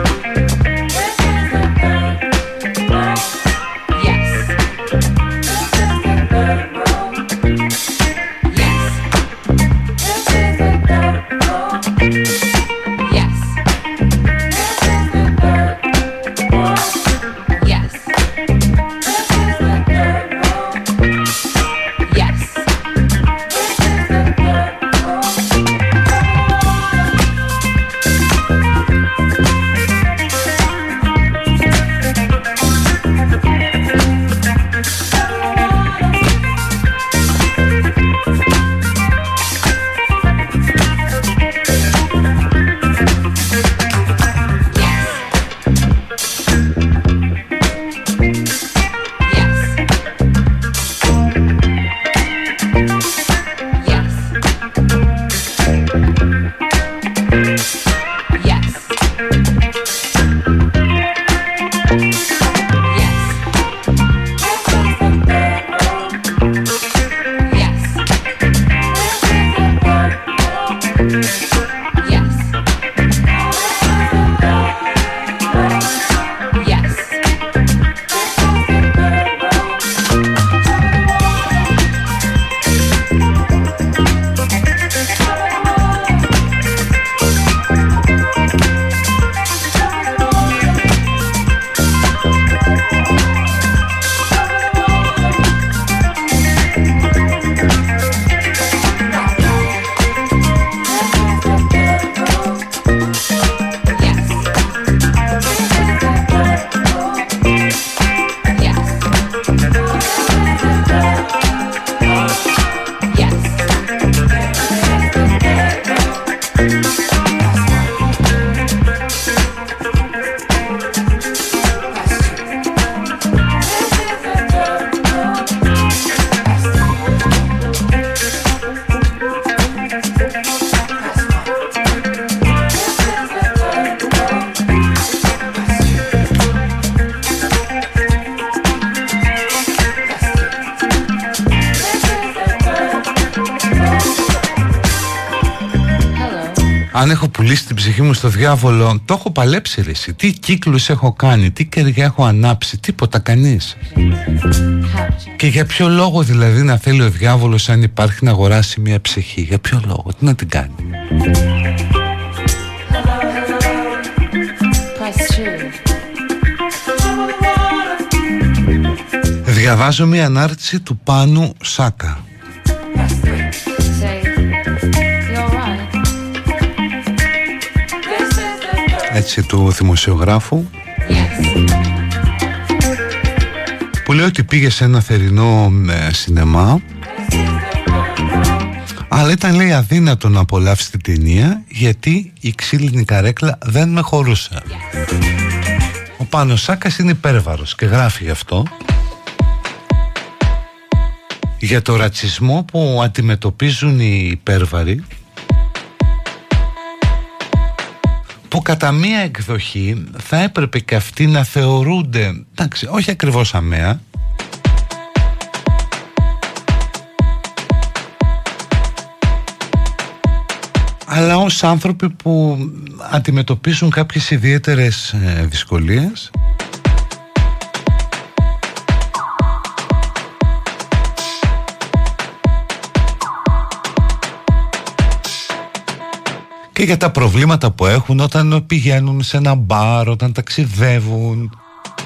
Αν έχω πουλήσει την ψυχή μου στο διάβολο, το έχω παλέψει ρε εσύ. Τι κύκλους έχω κάνει, τι κεριά έχω ανάψει, τίποτα κανείς. Και για ποιο λόγο δηλαδή να θέλει ο διάβολος, αν υπάρχει, να αγοράσει μια ψυχή? Για ποιο λόγο, τι να την κάνει? Διαβάζω μια ανάρτηση του Πάνου Σάκα. Έτσι, του δημοσιογράφου, που λέει ότι πήγε σε ένα θερινό ε, σινεμά, αλλά ήταν, λέει, αδύνατο να απολαύσει την ταινία γιατί η ξύλινη καρέκλα δεν με χωρούσε. Ο Πάνος Σάκας είναι υπέρβαρος και γράφει γι' αυτό, για το ρατσισμό που αντιμετωπίζουν οι υπέρβαροι, που κατά μία εκδοχή θα έπρεπε και αυτοί να θεωρούνται, εντάξει, όχι ακριβώς αμαία, αλλά ως άνθρωποι που αντιμετωπίζουν κάποιες ιδιαίτερες ε, δυσκολίες. Και για τα προβλήματα που έχουν όταν πηγαίνουν σε ένα μπαρ, όταν ταξιδεύουν.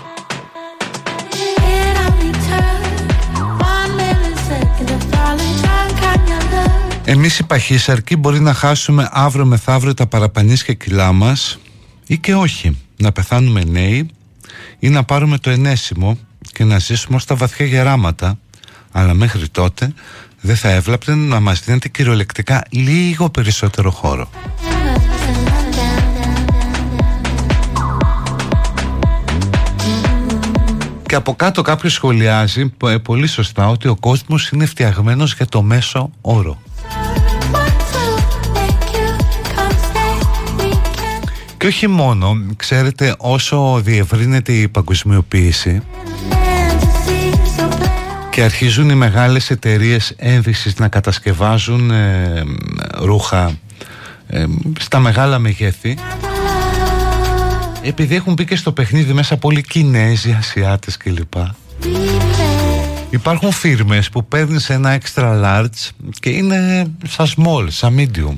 Εμείς οι παχύσαρκοι μπορεί να χάσουμε αύριο μεθαύριο τα παραπανίσια κιλά μας, ή και όχι, να πεθάνουμε νέοι ή να πάρουμε το ενέσιμο και να ζήσουμε ως τα βαθιά γεράματα, αλλά μέχρι τότε δεν θα έβλαπτε να μας δίνετε κυριολεκτικά λίγο περισσότερο χώρο. Και από κάτω κάποιος σχολιάζει πολύ σωστά ότι ο κόσμος είναι φτιαγμένος για το μέσο όρο. Και όχι μόνο, ξέρετε, όσο διευρύνεται η παγκοσμιοποίηση και αρχίζουν οι μεγάλες εταιρείες ένδυσης να κατασκευάζουν ε, ρούχα ε, στα μεγάλα μεγέθη, επειδή έχουν μπει και στο παιχνίδι μέσα πολλοί Κινέζοι, Ασιάτες κλπ, υπάρχουν φίρμες που παίρνουν σε ένα extra large και είναι σαν small, σαν medium.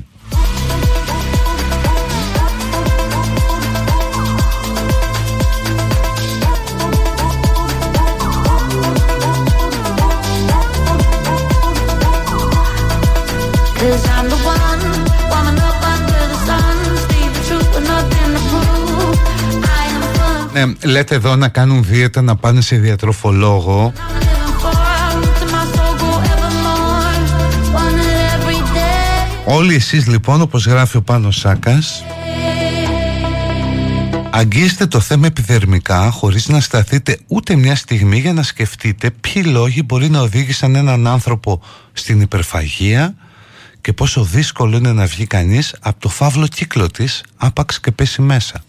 Ναι, λέτε εδώ να κάνουν δίαιτα, να πάνε σε διατροφολόγο. Όλοι εσείς λοιπόν, όπως γράφει ο Πάνος Σάκας, αγγίστε το θέμα επιδερμικά, χωρίς να σταθείτε ούτε μια στιγμή για να σκεφτείτε ποιοι λόγοι μπορεί να οδήγησαν έναν άνθρωπο στην υπερφαγία και πόσο δύσκολο είναι να βγει κανείς από το φαύλο κύκλο της άπαξ και πέσει μέσα.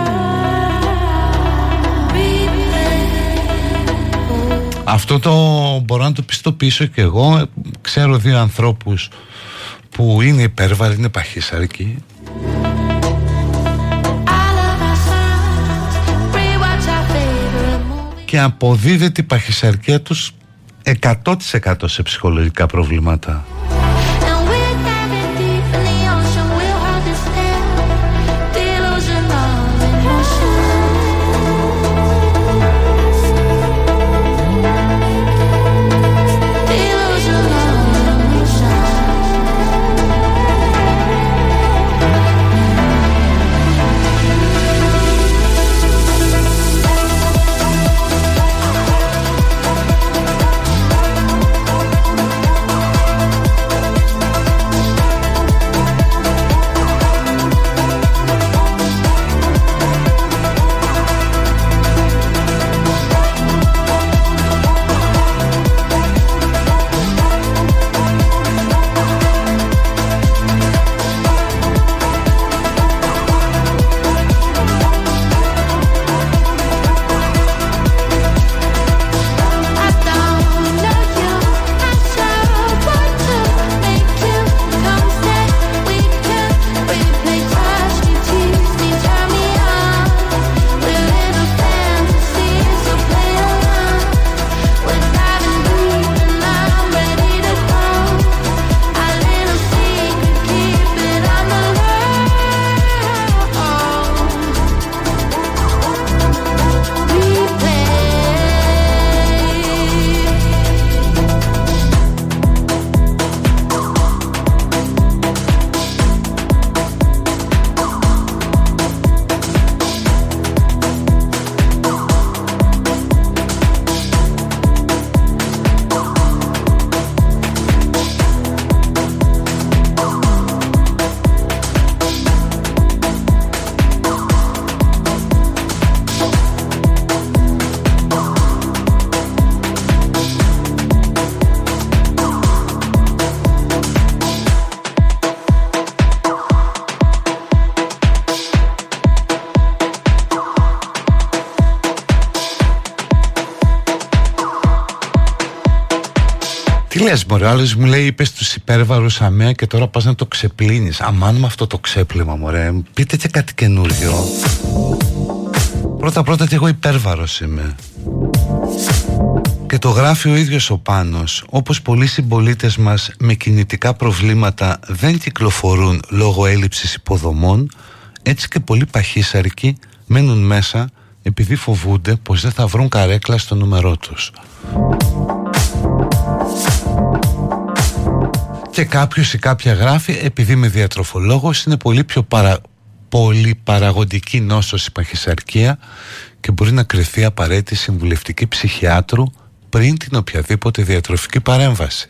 Αυτό το μπορώ να το πιστοποιήσω και εγώ. Ξέρω δύο ανθρώπους που είναι υπέρβαροι, είναι παχύσαρκοι, και αποδίδεται η παχυσαρκία τους εκατό τοις εκατό σε ψυχολογικά προβλήματα. λες μωρέ, άλλος μου λέει είπες τους υπέρβαρους αμαία και τώρα πας να το ξεπλύνεις. Αμάν με αυτό το ξέπλυμα μωρέ, πείτε και κάτι καινούριο. Πρώτα πρώτα και εγώ υπέρβαρος είμαι. Και το γράφει ο ίδιος ο Πάνος. Όπως πολλοί συμπολίτες μας με κινητικά προβλήματα δεν κυκλοφορούν λόγω έλλειψης υποδομών, έτσι και πολλοί παχύσαρκοι μένουν μέσα επειδή φοβούνται πως δεν θα βρουν καρέκλα στο νούμερό τους. Και κάποιος ή κάποια γράφει επειδή είμαι διατροφολόγος είναι πολύ πιο παρα... πολύ παραγωγική νόσος η παχυσαρκία και μπορεί να κριθεί απαραίτητη συμβουλευτική ψυχιάτρου πριν την οποιαδήποτε διατροφική παρέμβαση.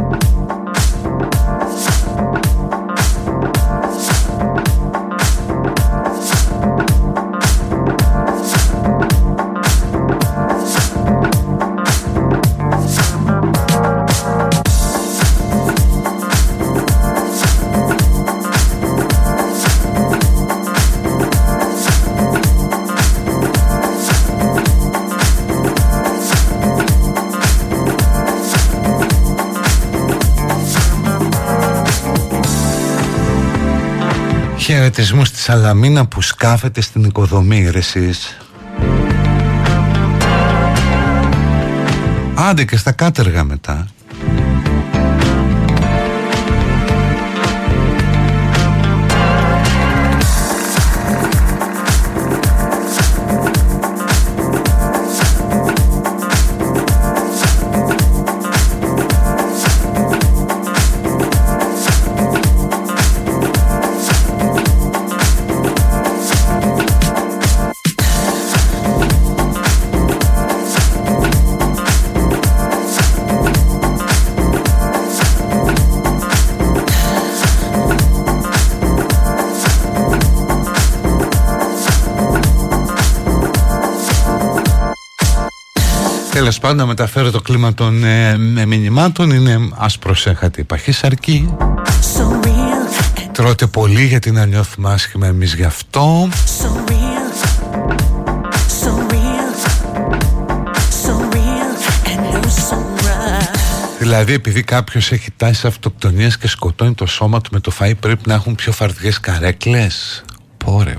Χαιρετισμού στη Σαλαμίνα που σκάφεται στην οικοδομή ρε εσείς. Άντε και στα κάτεργα μετά. Τέλος πάντων, να μεταφέρω το κλίμα των ε, ε, μηνυμάτων. Είναι ας προσέχατε η παχύσαρκη. Τρώτε πολύ γιατί να νιώθουμε άσχημα εμείς γι' αυτό. Δηλαδή επειδή κάποιος έχει τάσεις αυτοκτονίας και σκοτώνει το σώμα του με το φαΐ, πρέπει να έχουν πιο φαρδιές καρέκλες. Πόρε.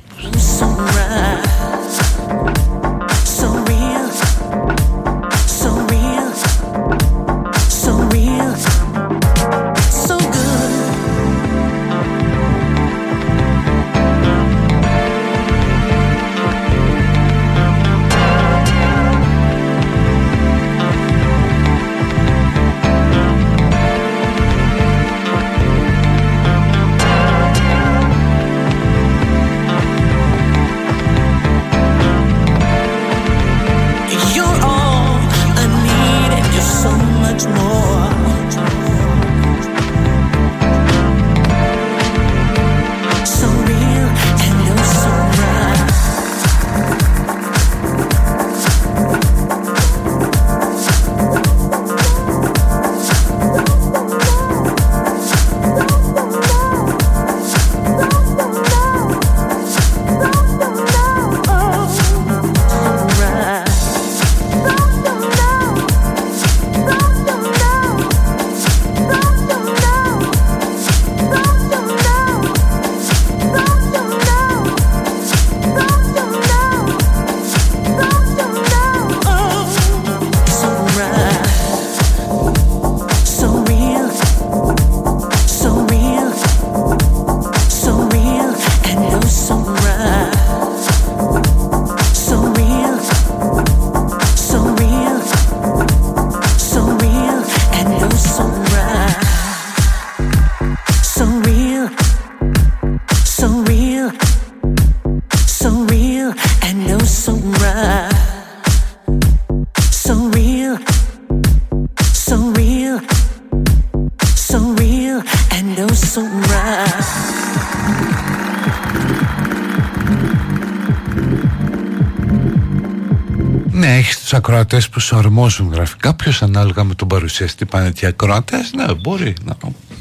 Ακροατές που σου αρμόζουν γραφικά. Ποιος ανάλογα με τον παρουσιαστή πάνε και ακροατές. Ναι, μπορεί να.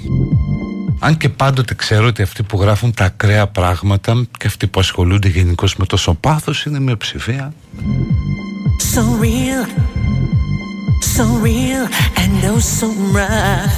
Αν και πάντοτε ξέρω ότι αυτοί που γράφουν τα ακραία πράγματα και αυτοί που ασχολούνται γενικώς με τόσο πάθος είναι μειοψηφία. So real, So real and oh so right.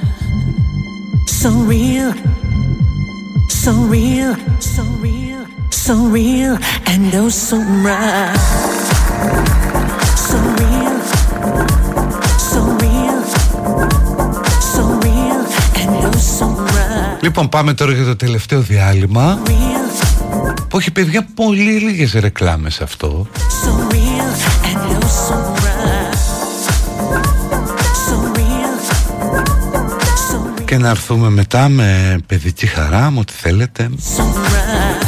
So real, so real, so real, so real and oh so right. So real, so real, so real and oh so right. Λοιπόν, πάμε τώρα για το τελευταίο διάλειμμα που έχει, παιδιά, πολύ λίγες ρεκλάμες αυτό. So real and oh so right. So real, so real. Και να έρθουμε μετά με παιδική χαρά, με ό,τι θέλετε. So right.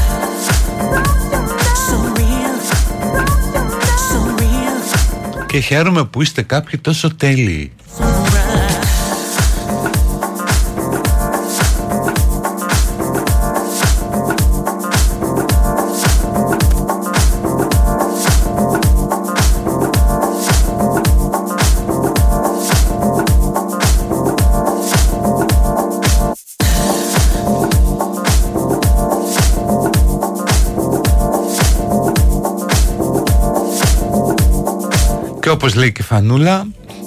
So real, so real. Και χαίρομαι που είστε κάποιοι τόσο τέλειοι. So right. Και όπως λέει και η Φανούλα,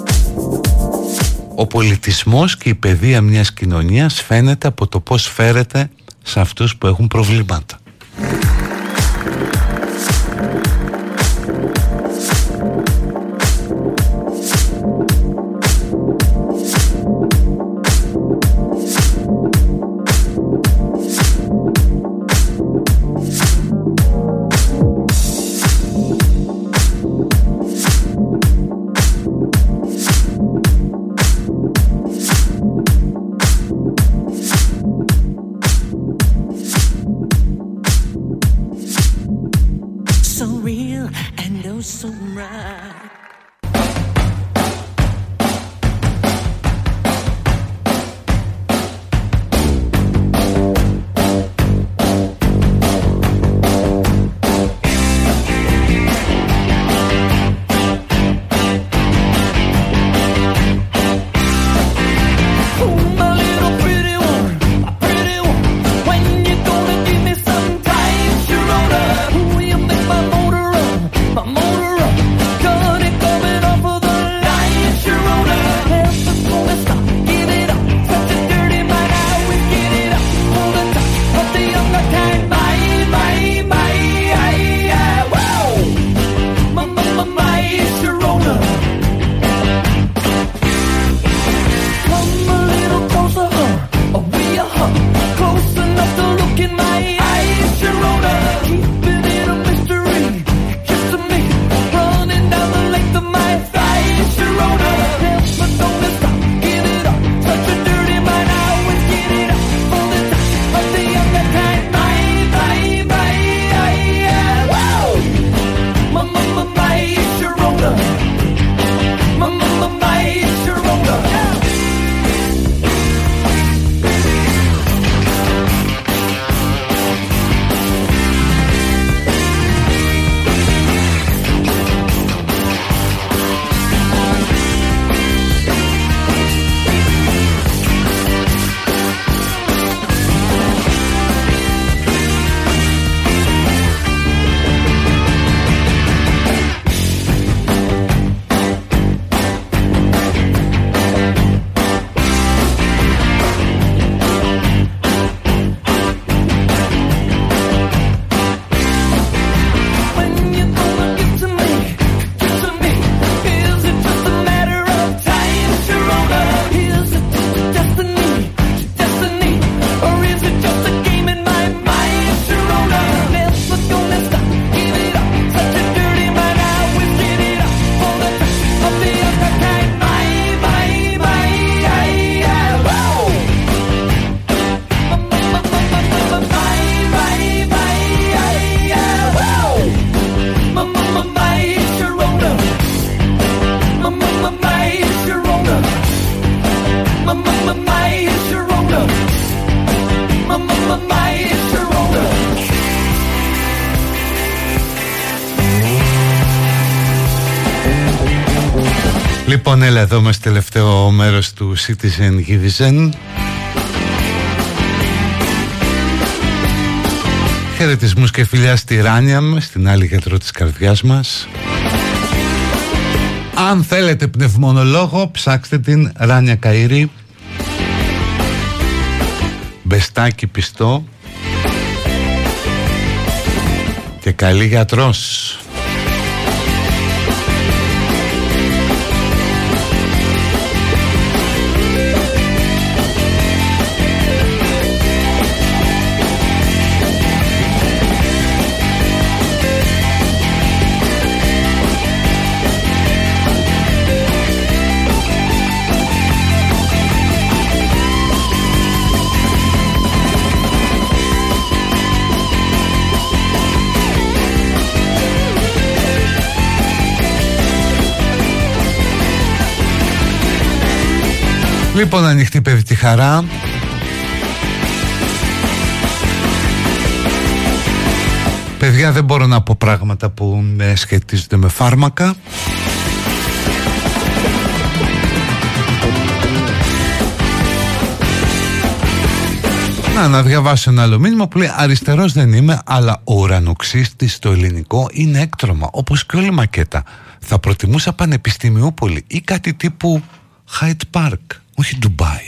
ο πολιτισμός και η παιδεία μιας κοινωνίας φαίνεται από το πώς φέρεται σε αυτούς που έχουν προβλήματα. Λοιπόν, έλα εδώ μας τελευταίο μέρος του Citizen Givizen. Χαιρετισμούς και φιλιά στη Ράνια, στην άλλη γιατρό της καρδιάς μας. Αν θέλετε πνευμονολόγο, ψάξτε την Ράνια Καΐρη. Μπεστάκι πιστό και καλή γιατρός. Λοιπόν, ανοιχτή παιδί τη χαρά. Παιδιά, δεν μπορώ να πω πράγματα που σχετίζονται με φάρμακα. Να, να διαβάσω ένα άλλο μήνυμα που λέει: αριστερός δεν είμαι, αλλά ο ουρανοξύστης στο ελληνικό είναι έκτρωμα, όπως και όλη μακέτα. Θα προτιμούσα Πανεπιστημιούπολη ή κάτι τύπου Hyde Park, όχι Ντουμπάι.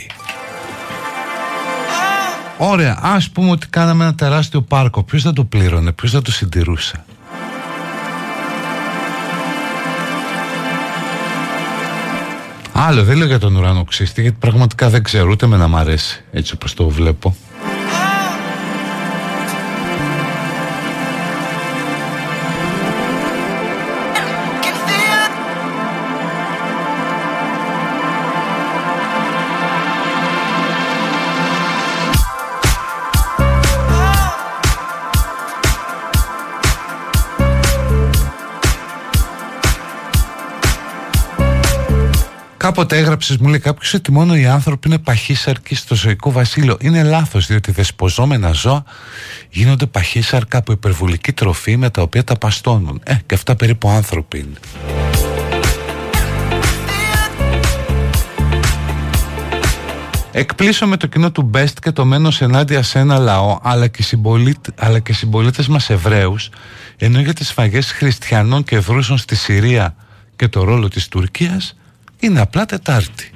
Ωραία, ας πούμε ότι κάναμε ένα τεράστιο πάρκο. Ποιος θα το πλήρωνε, ποιος θα το συντηρούσε? Άλλο δεν λέω για τον ουρανοξύστη, γιατί πραγματικά δεν ξέρω, ούτε με να μ' αρέσει έτσι όπως το βλέπω. Κάποτε έγραψες, μου λέει κάποιος, ότι μόνο οι άνθρωποι είναι παχύσαρκοι στο ζωικό βασίλειο. Είναι λάθος, διότι δεσποζόμενα ζώα γίνονται παχύσαρκα από υπερβολική τροφή με τα οποία τα παστώνουν. Ε, και αυτά περίπου άνθρωποι είναι. Εκπλήσω με το κοινό του Best και το μένος ενάντια σε ένα λαό, αλλά και, συμπολίτε, αλλά και συμπολίτες μας Εβραίους, ενώ για τις σφαγές χριστιανών και Ευρούσων στη Συρία και το ρόλο της Τουρκίας είναι απλά Τετάρτη.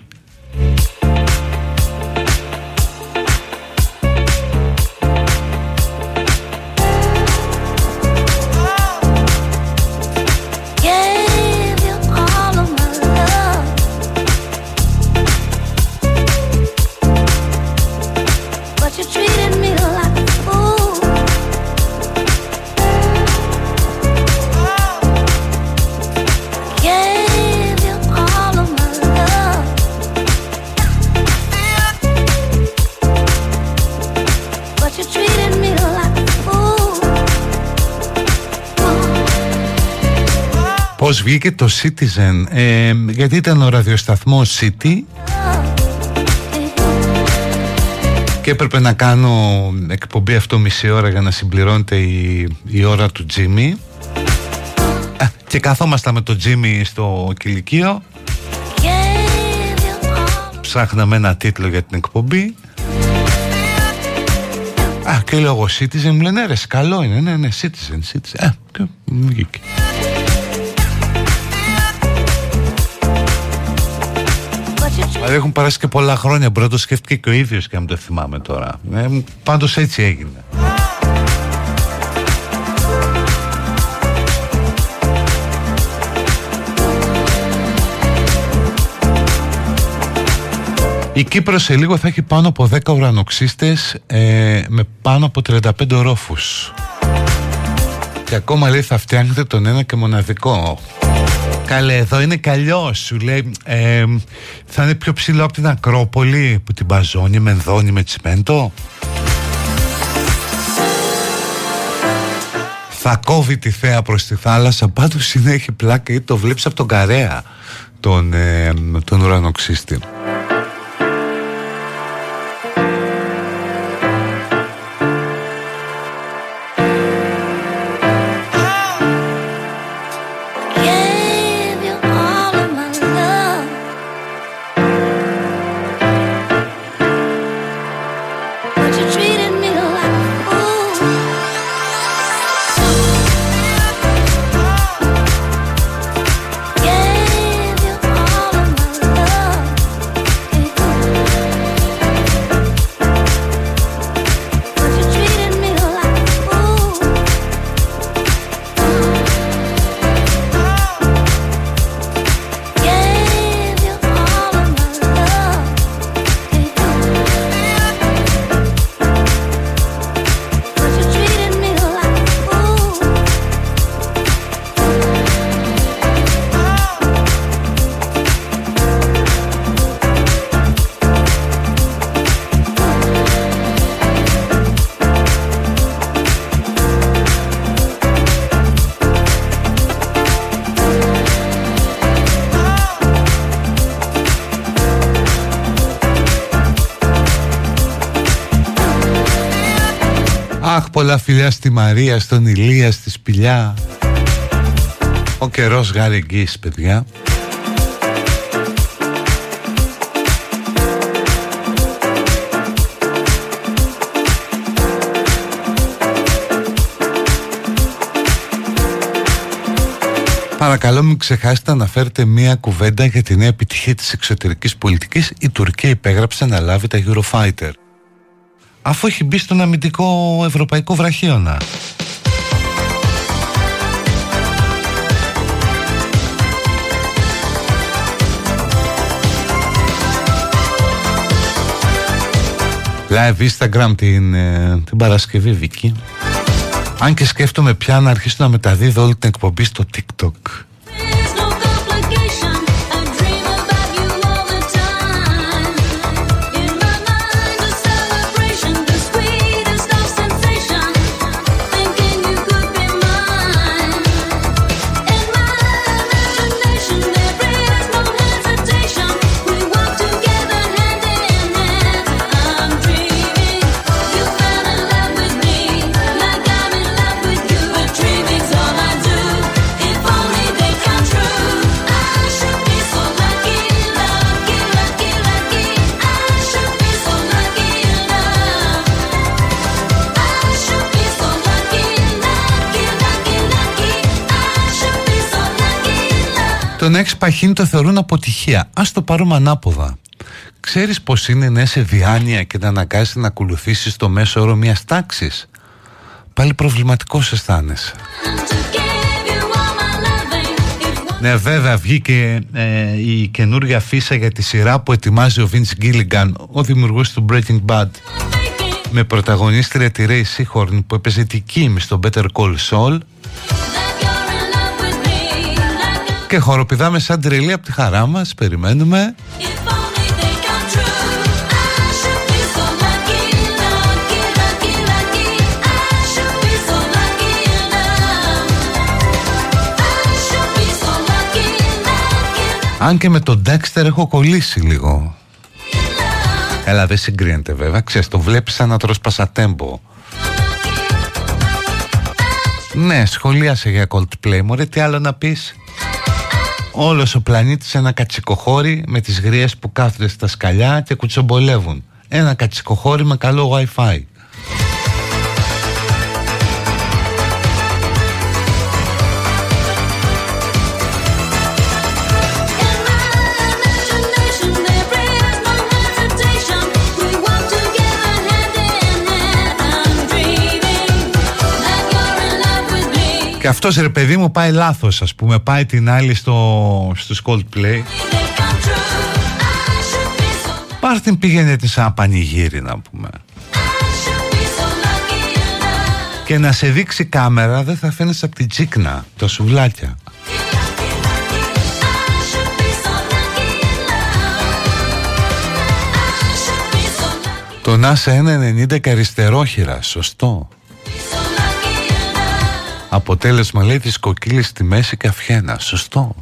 Πώς βγήκε το Citizen, ε, γιατί ήταν ο ραδιοσταθμός City και έπρεπε να κάνω εκπομπή αυτό μισή ώρα για να συμπληρώνεται η, η ώρα του Jimmy, ε, και καθόμασταν με το Jimmy στο κηλικείο, ψάχναμε ένα τίτλο για την εκπομπή. Α, και λόγω Citizen μου λένε ρε, καλό είναι, ναι, ναι, Citizen, Citizen, ε, και μου βγήκε. Δηλαδή έχουν περάσει και πολλά χρόνια, μπορεί να το σκέφτηκε και ο ίδιος και να μην το θυμάμαι τώρα. Ε, πάντως έτσι έγινε. Η Κύπρος σε λίγο θα έχει πάνω από δέκα ουρανοξύστες ε, με πάνω από τριάντα πέντε ορόφους. Και ακόμα λέει θα φτιάχνετε τον ένα και μοναδικό. Καλέ, εδώ είναι καλλιός, σου λέει, ε, θα είναι πιο ψηλό από την Ακρόπολη που την μπαζώνει με ενδώνει με τσιμέντο. Θα κόβει τη θέα προς τη θάλασσα, πάντως συνέχει πλάκα, ή το βλέπεις από τον Καρέα τον, ε, τον ουρανοξύστη. Yeah. Αχ, πολλά φιλιά στη Μαρία, στον Ηλία, στη Σπηλιά. Ο καιρός γάρι εγγύης, παιδιά. Παρακαλώ μην ξεχάσετε να φέρετε μία κουβέντα για τη νέα επιτυχία της εξωτερικής πολιτικής. Η Τουρκία υπέγραψε να λάβει τα Eurofighter, αφού έχει μπει στον αμυντικό ευρωπαϊκό βραχίωνα. Live Instagram την, την Παρασκευή, Βίκη. Αν και σκέφτομαι πια να αρχίσω να μεταδίδω όλη την εκπομπή στο TikTok. Το να έχεις παχύνει το θεωρούν αποτυχία. Ας το πάρουμε ανάποδα. Ξέρεις πως είναι να είσαι διάνοια και να αναγκάζεσαι να ακολουθήσεις το μέσο όρο μιας τάξης? Πάλι προβληματικός αισθάνεσαι. Ναι, βέβαια βγήκε ε, η καινούργια φύσα για τη σειρά που ετοιμάζει ο Vince Gilligan, ο δημιουργός του Breaking Bad, με πρωταγωνίστρια τη Ray Seahorn που έπαιζε τη Kim στο Better Call Saul. Και χοροπηδάμε σαν τρελή από τη χαρά μας. Περιμένουμε. Αν και με τον Dexter έχω κολλήσει λίγο. Έλα, δεν συγκρίνεται βέβαια. Ξέρεις, το βλέπεις σαν να τρως πασατέμπο. Ναι, σχολίασε για Coldplay. Μωρέ, τι άλλο να πεις? Όλος ο πλανήτης ένα κατσικοχώρι με τις γριές που κάθονται στα σκαλιά και κουτσομπολεύουν. Ένα κατσικοχώρι με καλό Wi-Fi. Και αυτός, ρε παιδί μου, πάει λάθος, ας πούμε. Πάει την άλλη στο, στους Coldplay. Πάρ' την, πήγαινε τη σαν πανηγύρι, να πούμε. Και να σε δείξει κάμερα, δεν θα φαίνεσαι από την τσίκνα, τα σουβλάκια. Το να σε ένα ενενήντα και αριστερόχειρα, σωστό. Αποτέλεσμα, λέει, της κοκκίλης στη μέση και αυχένα. Σωστό.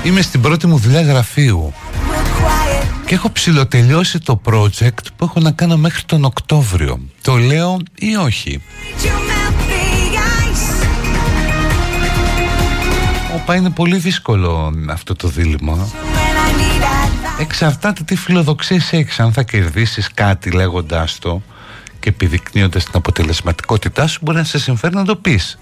Είμαι στην πρώτη μου δουλειά γραφείου και έχω ψιλοτελειώσει το project που έχω να κάνω μέχρι τον Οκτώβριο. Το λέω ή όχι? Όπα, είναι πολύ δύσκολο αυτό το δίλημμα. Εξαρτάται τι φιλοδοξίες έχεις. Αν θα κερδίσεις κάτι λέγοντάς το και επιδεικνύοντας την αποτελεσματικότητά σου, μπορεί να σε συμφέρει να το πεις.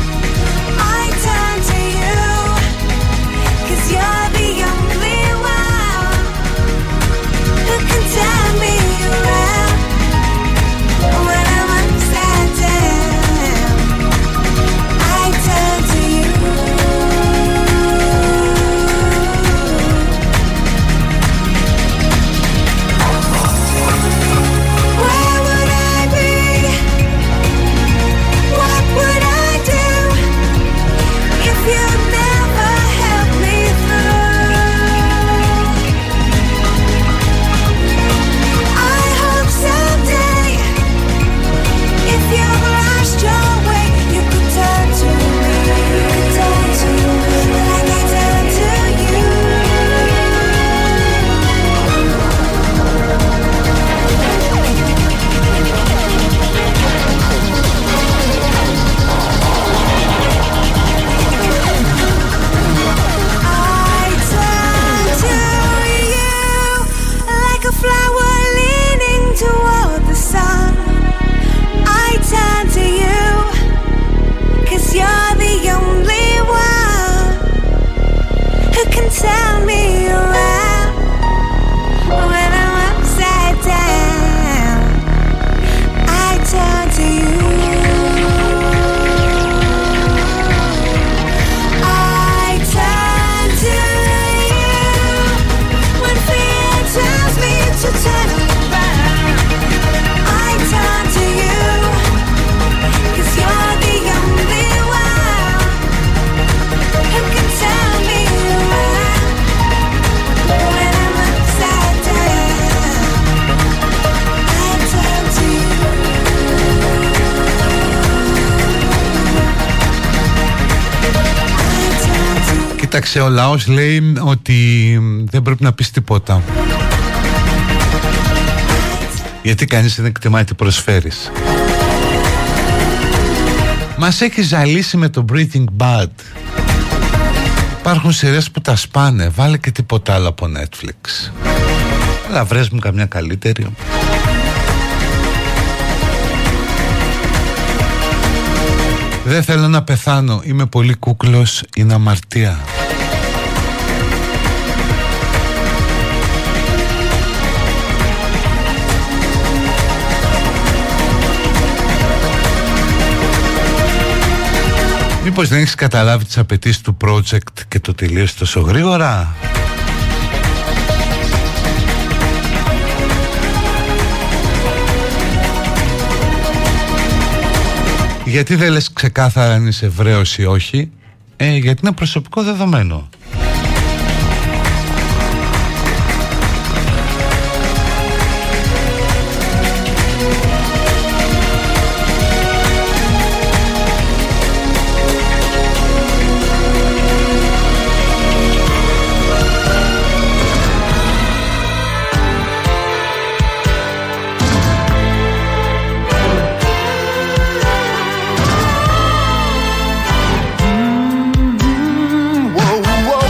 Κοίταξε, ο λαός λέει ότι δεν πρέπει να πεις τίποτα, γιατί κανείς δεν εκτιμάει τι προσφέρεις. Μας έχει ζαλίσει με το Breaking Bad. Υπάρχουν σειρές που τα σπάνε. Βάλε και τίποτα άλλο από Netflix. Αλλά βρες μου καμιά καλύτερη. Δεν θέλω να πεθάνω. Είμαι πολύ κούκλος. Είναι αμαρτία. Μήπως δεν έχεις καταλάβει τις απαιτήσεις του project και το τελείωσε τόσο γρήγορα? Γιατί δεν λες ξεκάθαρα αν είσαι Εβραίος ή όχι? Ε, γιατί είναι προσωπικό δεδομένο. Whoa, whoa.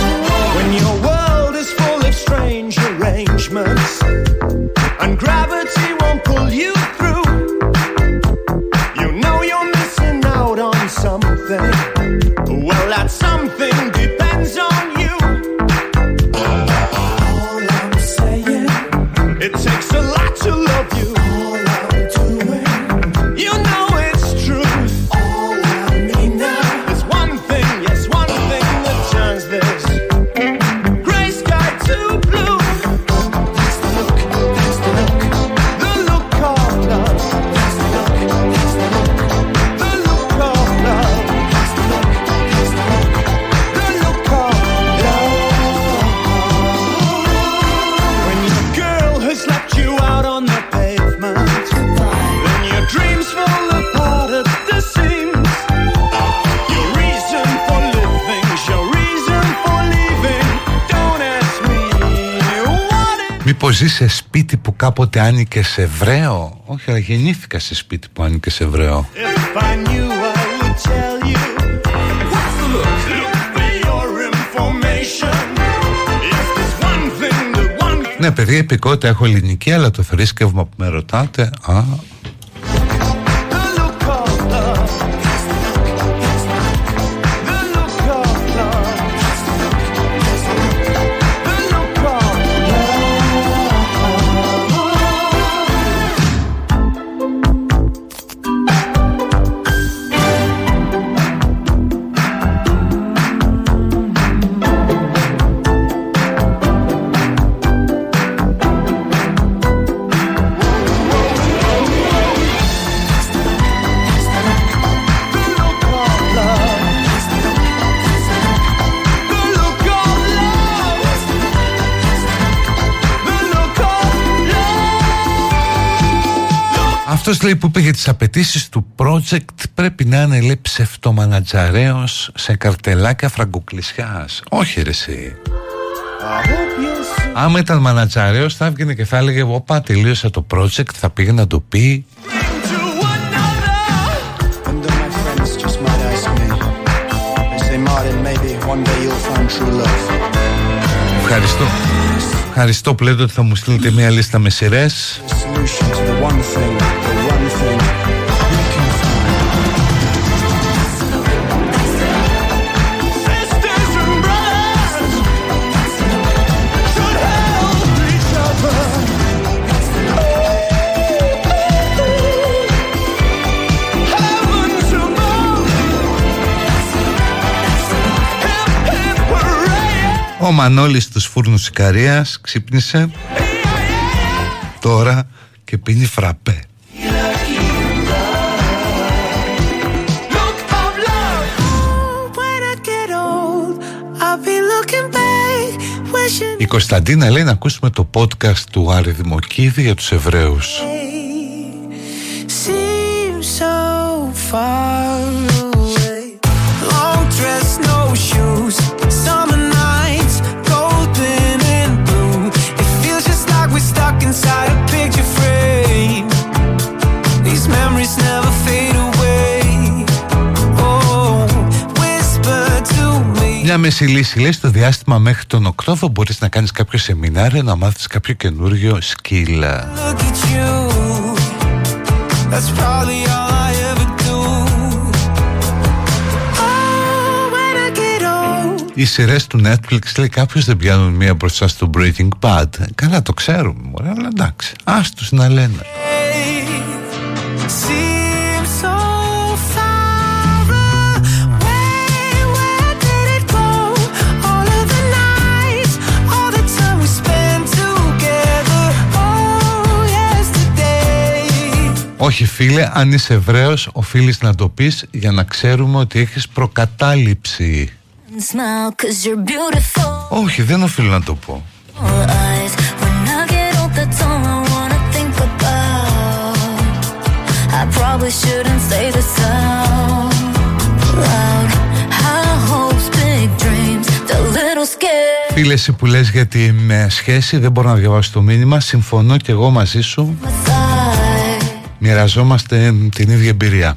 Έχω ζήσει σε σπίτι που κάποτε άνοικε σε Εβραίο. Όχι, αλλά γεννήθηκα σε σπίτι που άνοικε σε Εβραίο. Ναι, παιδιά, υπηκότητα έχω ελληνική, αλλά το θρήσκευμα που με ρωτάτε, α... Αυτός λέει που είπε για τις απαιτήσεις του project πρέπει να είναι, λέει, ψευτομανατζαρέος σε καρτελάκια φραγκοκλησιάς. Όχι ρε εσύ. Άμα ήταν μανατζαρέος θα έβγαινε και θα έλεγε όπα τελείωσα το project, θα πήγε να το πει. Ευχαριστώ. Ευχαριστώ που λέτε ότι θα μου στείλετε μια λίστα με σειρές. Ο Μανώλης στους φούρνους Ικαρίας ξύπνησε τώρα και πίνει φραπέ. Η Κωνσταντίνα λέει να ακούσουμε το podcast του Άρη Δημοκίδη για τους Εβραίους. Μια μέση λύση λέει στο διάστημα μέχρι τον Οκτώβριο μπορείς να κάνεις κάποιο σεμινάριο, να μάθεις κάποιο καινούριο σκύλα. Οι σειρές του Netflix λέει κάποιος δεν πιάνουν μία μπροστά στο Breaking Bad. Καλά το ξέρουμε μωρέ, αλλά εντάξει, άστους να λένε. Όχι φίλε, αν είσαι Εβραίος οφείλεις να το πεις για να ξέρουμε ότι έχεις προκατάληψη. Όχι, δεν οφείλω να το πω. Φίλε, εσύ που λες για τη σχέση δεν μπορώ να διαβάσω το μήνυμα. Συμφωνώ και εγώ μαζί σου. Μοιραζόμαστε την ίδια εμπειρία.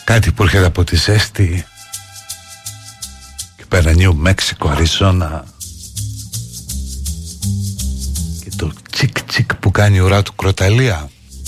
Κάτι που έρχεται από τη ζέστη και πέρα Νιου Μέξικο, Αριζόνα, και το τσικ τσικ που κάνει η ουρά του κροταλία.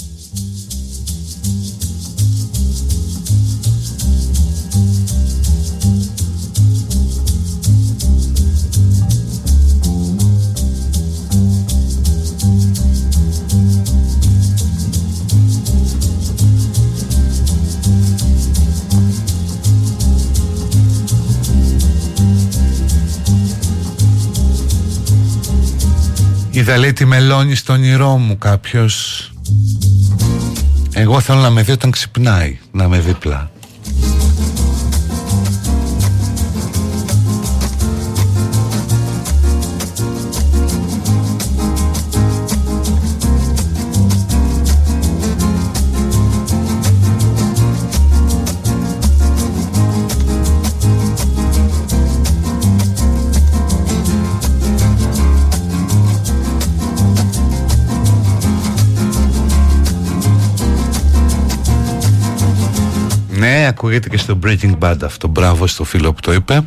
Είδα, λέει, τη μελώνη στον όνειρό μου κάποιος. Εγώ θέλω να με δει όταν ξυπνάει, να με δίπλα. Ναι, ακούγεται και στο Breaking Bad αυτό. Μπράβο στο φίλο που το είπε.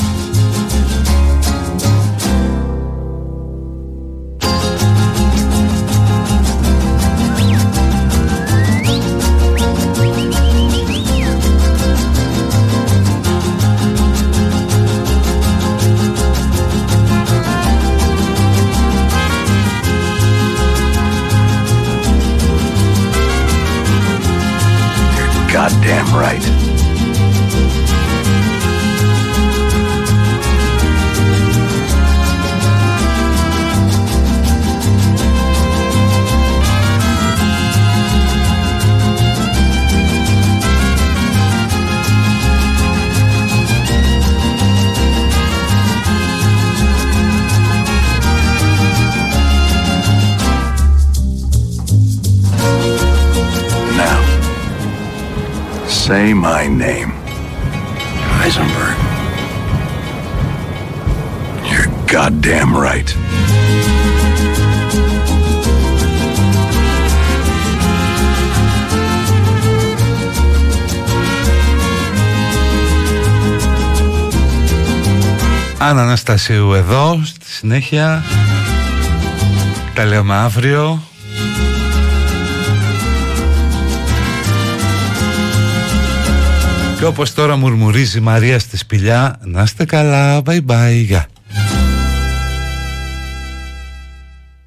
Goddamn right. Say my name. Heisenberg. You're goddamn right. Άννα Αναστασίου εδώ, στη συνέχεια. Τα λέμε αύριο. Και όπως τώρα μουρμουρίζει η Μαρία στη σπηλιά, να είστε καλά, bye bye, γεια.